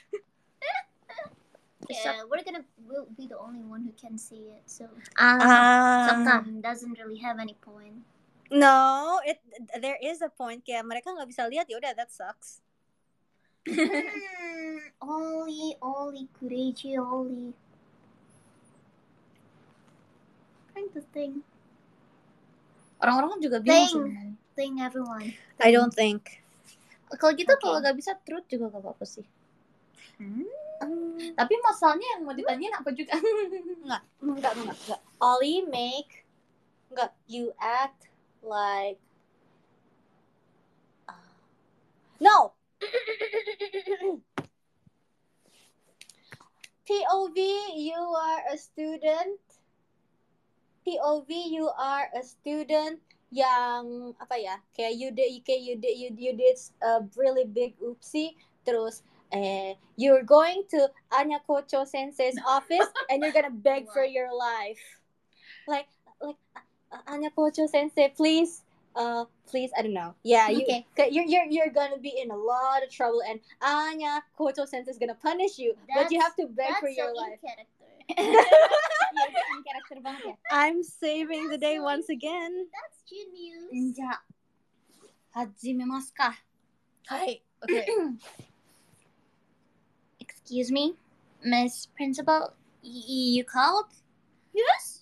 Yeah, we're gonna we'll be the only one who can see it, so Ah, Ah, sometimes doesn't really have any point. no, it there is a point. Kayak mereka nggak bisa lihat, ya udah that sucks. Hmm, Oli, Oli, Crazy Oli. Trying to think. orang-orang juga bingung Thing. sebenarnya. Thing everyone. I don't think. Kalau gitu Oke. kalau nggak bisa truth juga nggak apa-apa sih. Hmm? Um, Tapi masalahnya yang mau ditanyain apa juga? enggak, enggak, enggak, enggak. Oli make enggak you act like uh, no. P O V you are a student. P O V you are a student yang apa ya? Kayak you did kayak you did you, you did a really big oopsie terus eh you're going to Anya Kocho sensei's office and you're gonna beg for your life. Like like uh, Anya Kocho sensei please uh please I don't know. Yeah, you Okay. you're you're you're gonna be in a lot of trouble and Anya Kocho sensei is gonna punish you, but you have to beg That's for your so in life. character. Iya, itu in karakter banget ya. I'm saving the day once again. That's genius. じゃあ始めますか。 はい。Okay. Excuse me, Miss Principal, y- you called? Yes.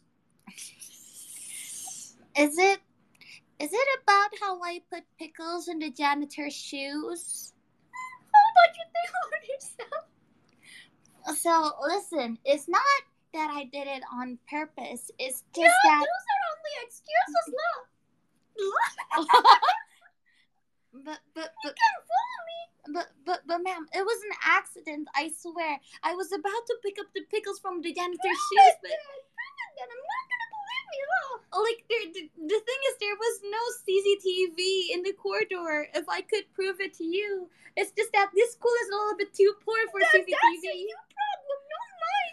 Is it is it about how I put pickles in the janitor's shoes? How about you think about yourself? So listen, it's not that I did it on purpose. It's just Yeah, that. those are only excuses, lah. But but but Can't fool me. but but but ma'am, it was an accident. I swear. I was about to pick up the pickles from the janitor's shoes, but Then I'm not gonna believe you, lah. like there, the, the thing is, there was no C C T V in the corridor. If I could prove it to you, it's just that this school is a little bit too poor for That- C C T V. That's a you problem, not mine.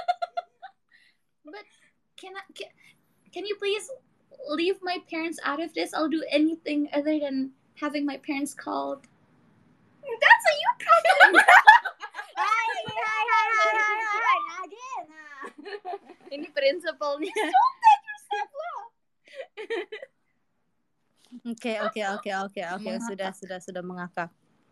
But can I can, can you please leave my parents out of this? I'll do anything other than having my parents called. That's a you problem. Hai, hai, hai, hai, hai, hai, again. Ini principalnya. Don't that yourself, lah. Oke, oke, oke, oke, oke. Mengakak. Sudah, sudah, sudah mengakak.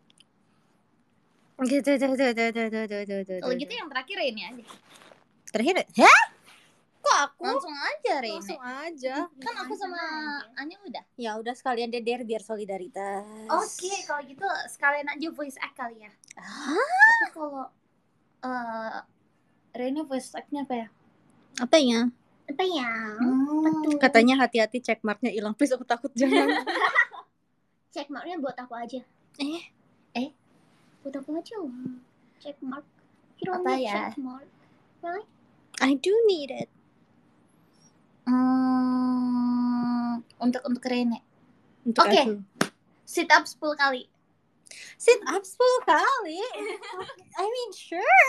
Gitu, tuh, tuh, tuh, tuh, tuh, tuh, tuh, tuh, tuh. Kalau gitu yang terakhir ini aja. Terakhir, hah? Kok aku? Langsung aja Rene. Langsung aja. Kan aku sama Anya udah. Ya udah sekalian deder biar solidaritas. Oke, kalau gitu sekalian aja voice act kali ya. Hah? Tapi kalau eh Rene voice act-nya apa ya? Apa ya? Apa ya? Hmm. Katanya hati-hati checkmarknya hilang. Please, aku takut jangan. Check marknya buat aku aja. Eh, Eh? Buat aku aja lah. Check mark. You don't Apa need ya? check mark. Really? I do need it. Hmm, untuk untuk Rene. Untuk Oke. aku. Sit up sepuluh kali. Sit up sepuluh kali. I mean, sure.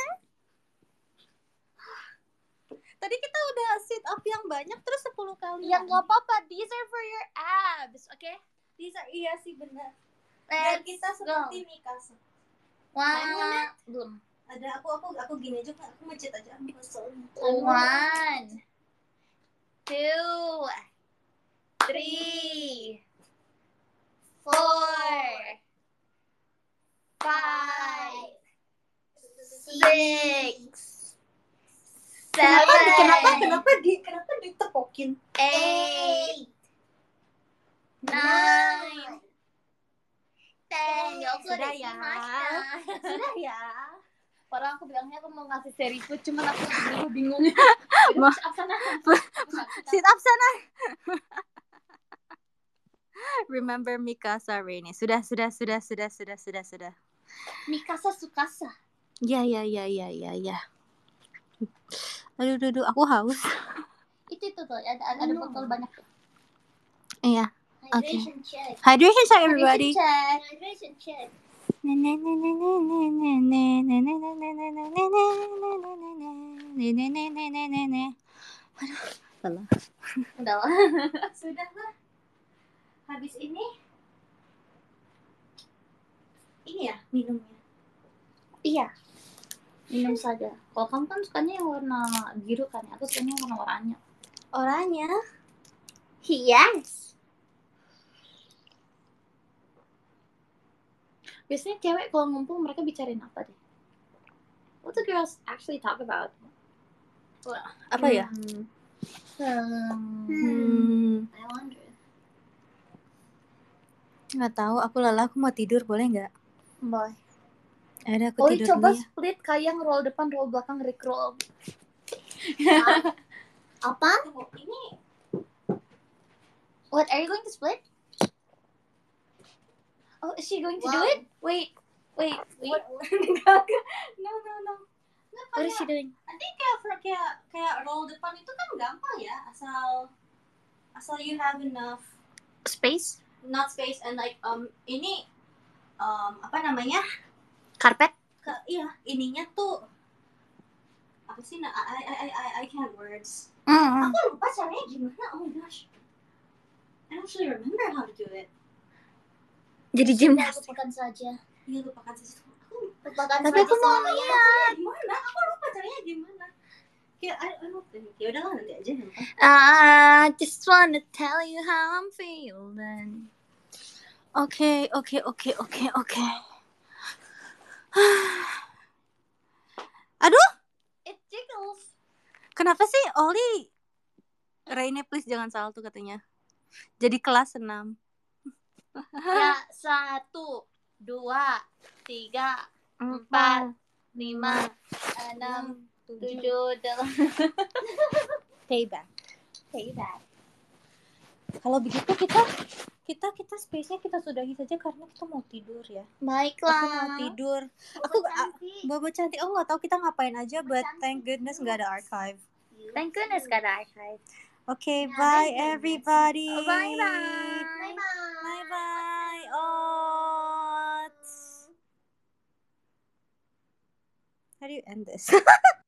Tadi kita udah sit up yang banyak terus sepuluh kali. Ya nggak apa-apa. These are for your abs, oke? Okay? Bisa, iya sih benar. Biar Let's kita go. seperti Mikasa. One, belum. Ada aku aku aku gini aja kan, aku macet aja. Aku kesel. One, two, three, four, five, yakin. Eight, nine, ten. Sudah ya. Sudah ya. Padahal aku bilangnya aku mau ngasih seri food, cuman aku dulu bingung. Ma- Sit up sana. Sit up sana. Remember Mikasa Rainy. Sudah, sudah, sudah, sudah, sudah, sudah, sudah. Mikasa Sukasa. Ya, ya, ya, ya, ya, ya. Aduh, aduh, aduh, aku haus. Itu itu tuh ada ada Anu. botol banyak. Iya. Hydration check. Hydration check, everybody. Hydration check. Hydration check. Aduh, salah. Udah lah. Sudah lah. Habis ini ini ya minumnya. Iya. Minum saja. Kalau kamu kan sukanya yang warna biru kan, aku sukanya yang warna oranye. Oranye. Yes. Biasanya cewek kalau ngumpul mereka bicarain apa deh? What the girls actually talk about? Apa ya? Hmm. Hmm. Hmm, I wonder. nggak tahu. Aku lelah. Aku mau tidur. Boleh nggak? Boleh. Ada aku Oh, tidur coba dulu ya. split kayak roll depan, roll belakang, rickroll. Apa? Tunggu, ini What, are you going to split? Oh, is she going to do Wow. it? Wait, wait, wait. What- no no no. Nggak, What is kayak- she doing? Nanti kayak kayak kayak roll depan itu kan gampang ya, asal asal you have enough Space? not space and like um ini um apa namanya Carpet? ke iya ininya tuh apa sih nah I I I I I can't words. Mm. Aku lupa caranya gimana. Oh my gosh. I don't actually remember how to do it. Jadi Sudah, gymnastik. lupakan saja. Iya lupakan sih. Aku Lupakan Tapi saja aku mau semuanya. lihat. caranya gimana? Aku lupa caranya gimana. Kayak I, I don't think. Ya udahlah nanti aja ya. I just wanna tell you how I'm feeling. Oke, oke, oke, oke, oke. Aduh, It jiggles. kenapa sih Oli? Raine please jangan salto katanya. Jadi kelas enam. Ya, satu, dua, tiga, empat, lima, enam, tujuh, delapan. Payback. Payback. Kalau begitu kita kita kita space-nya kita sudahi saja karena kita mau tidur ya. Aku mau Baiklah. tidur. Aku Bobo cantik. Bobo cantik. Aku nggak tahu kita ngapain aja, Bobo but cantik. thank goodness nggak ada archive. Thank goodness got archive. Okay, Yeah, bye thank goodness. everybody. Bye bye. Bye bye. Bye bye. Oh. How do you end this?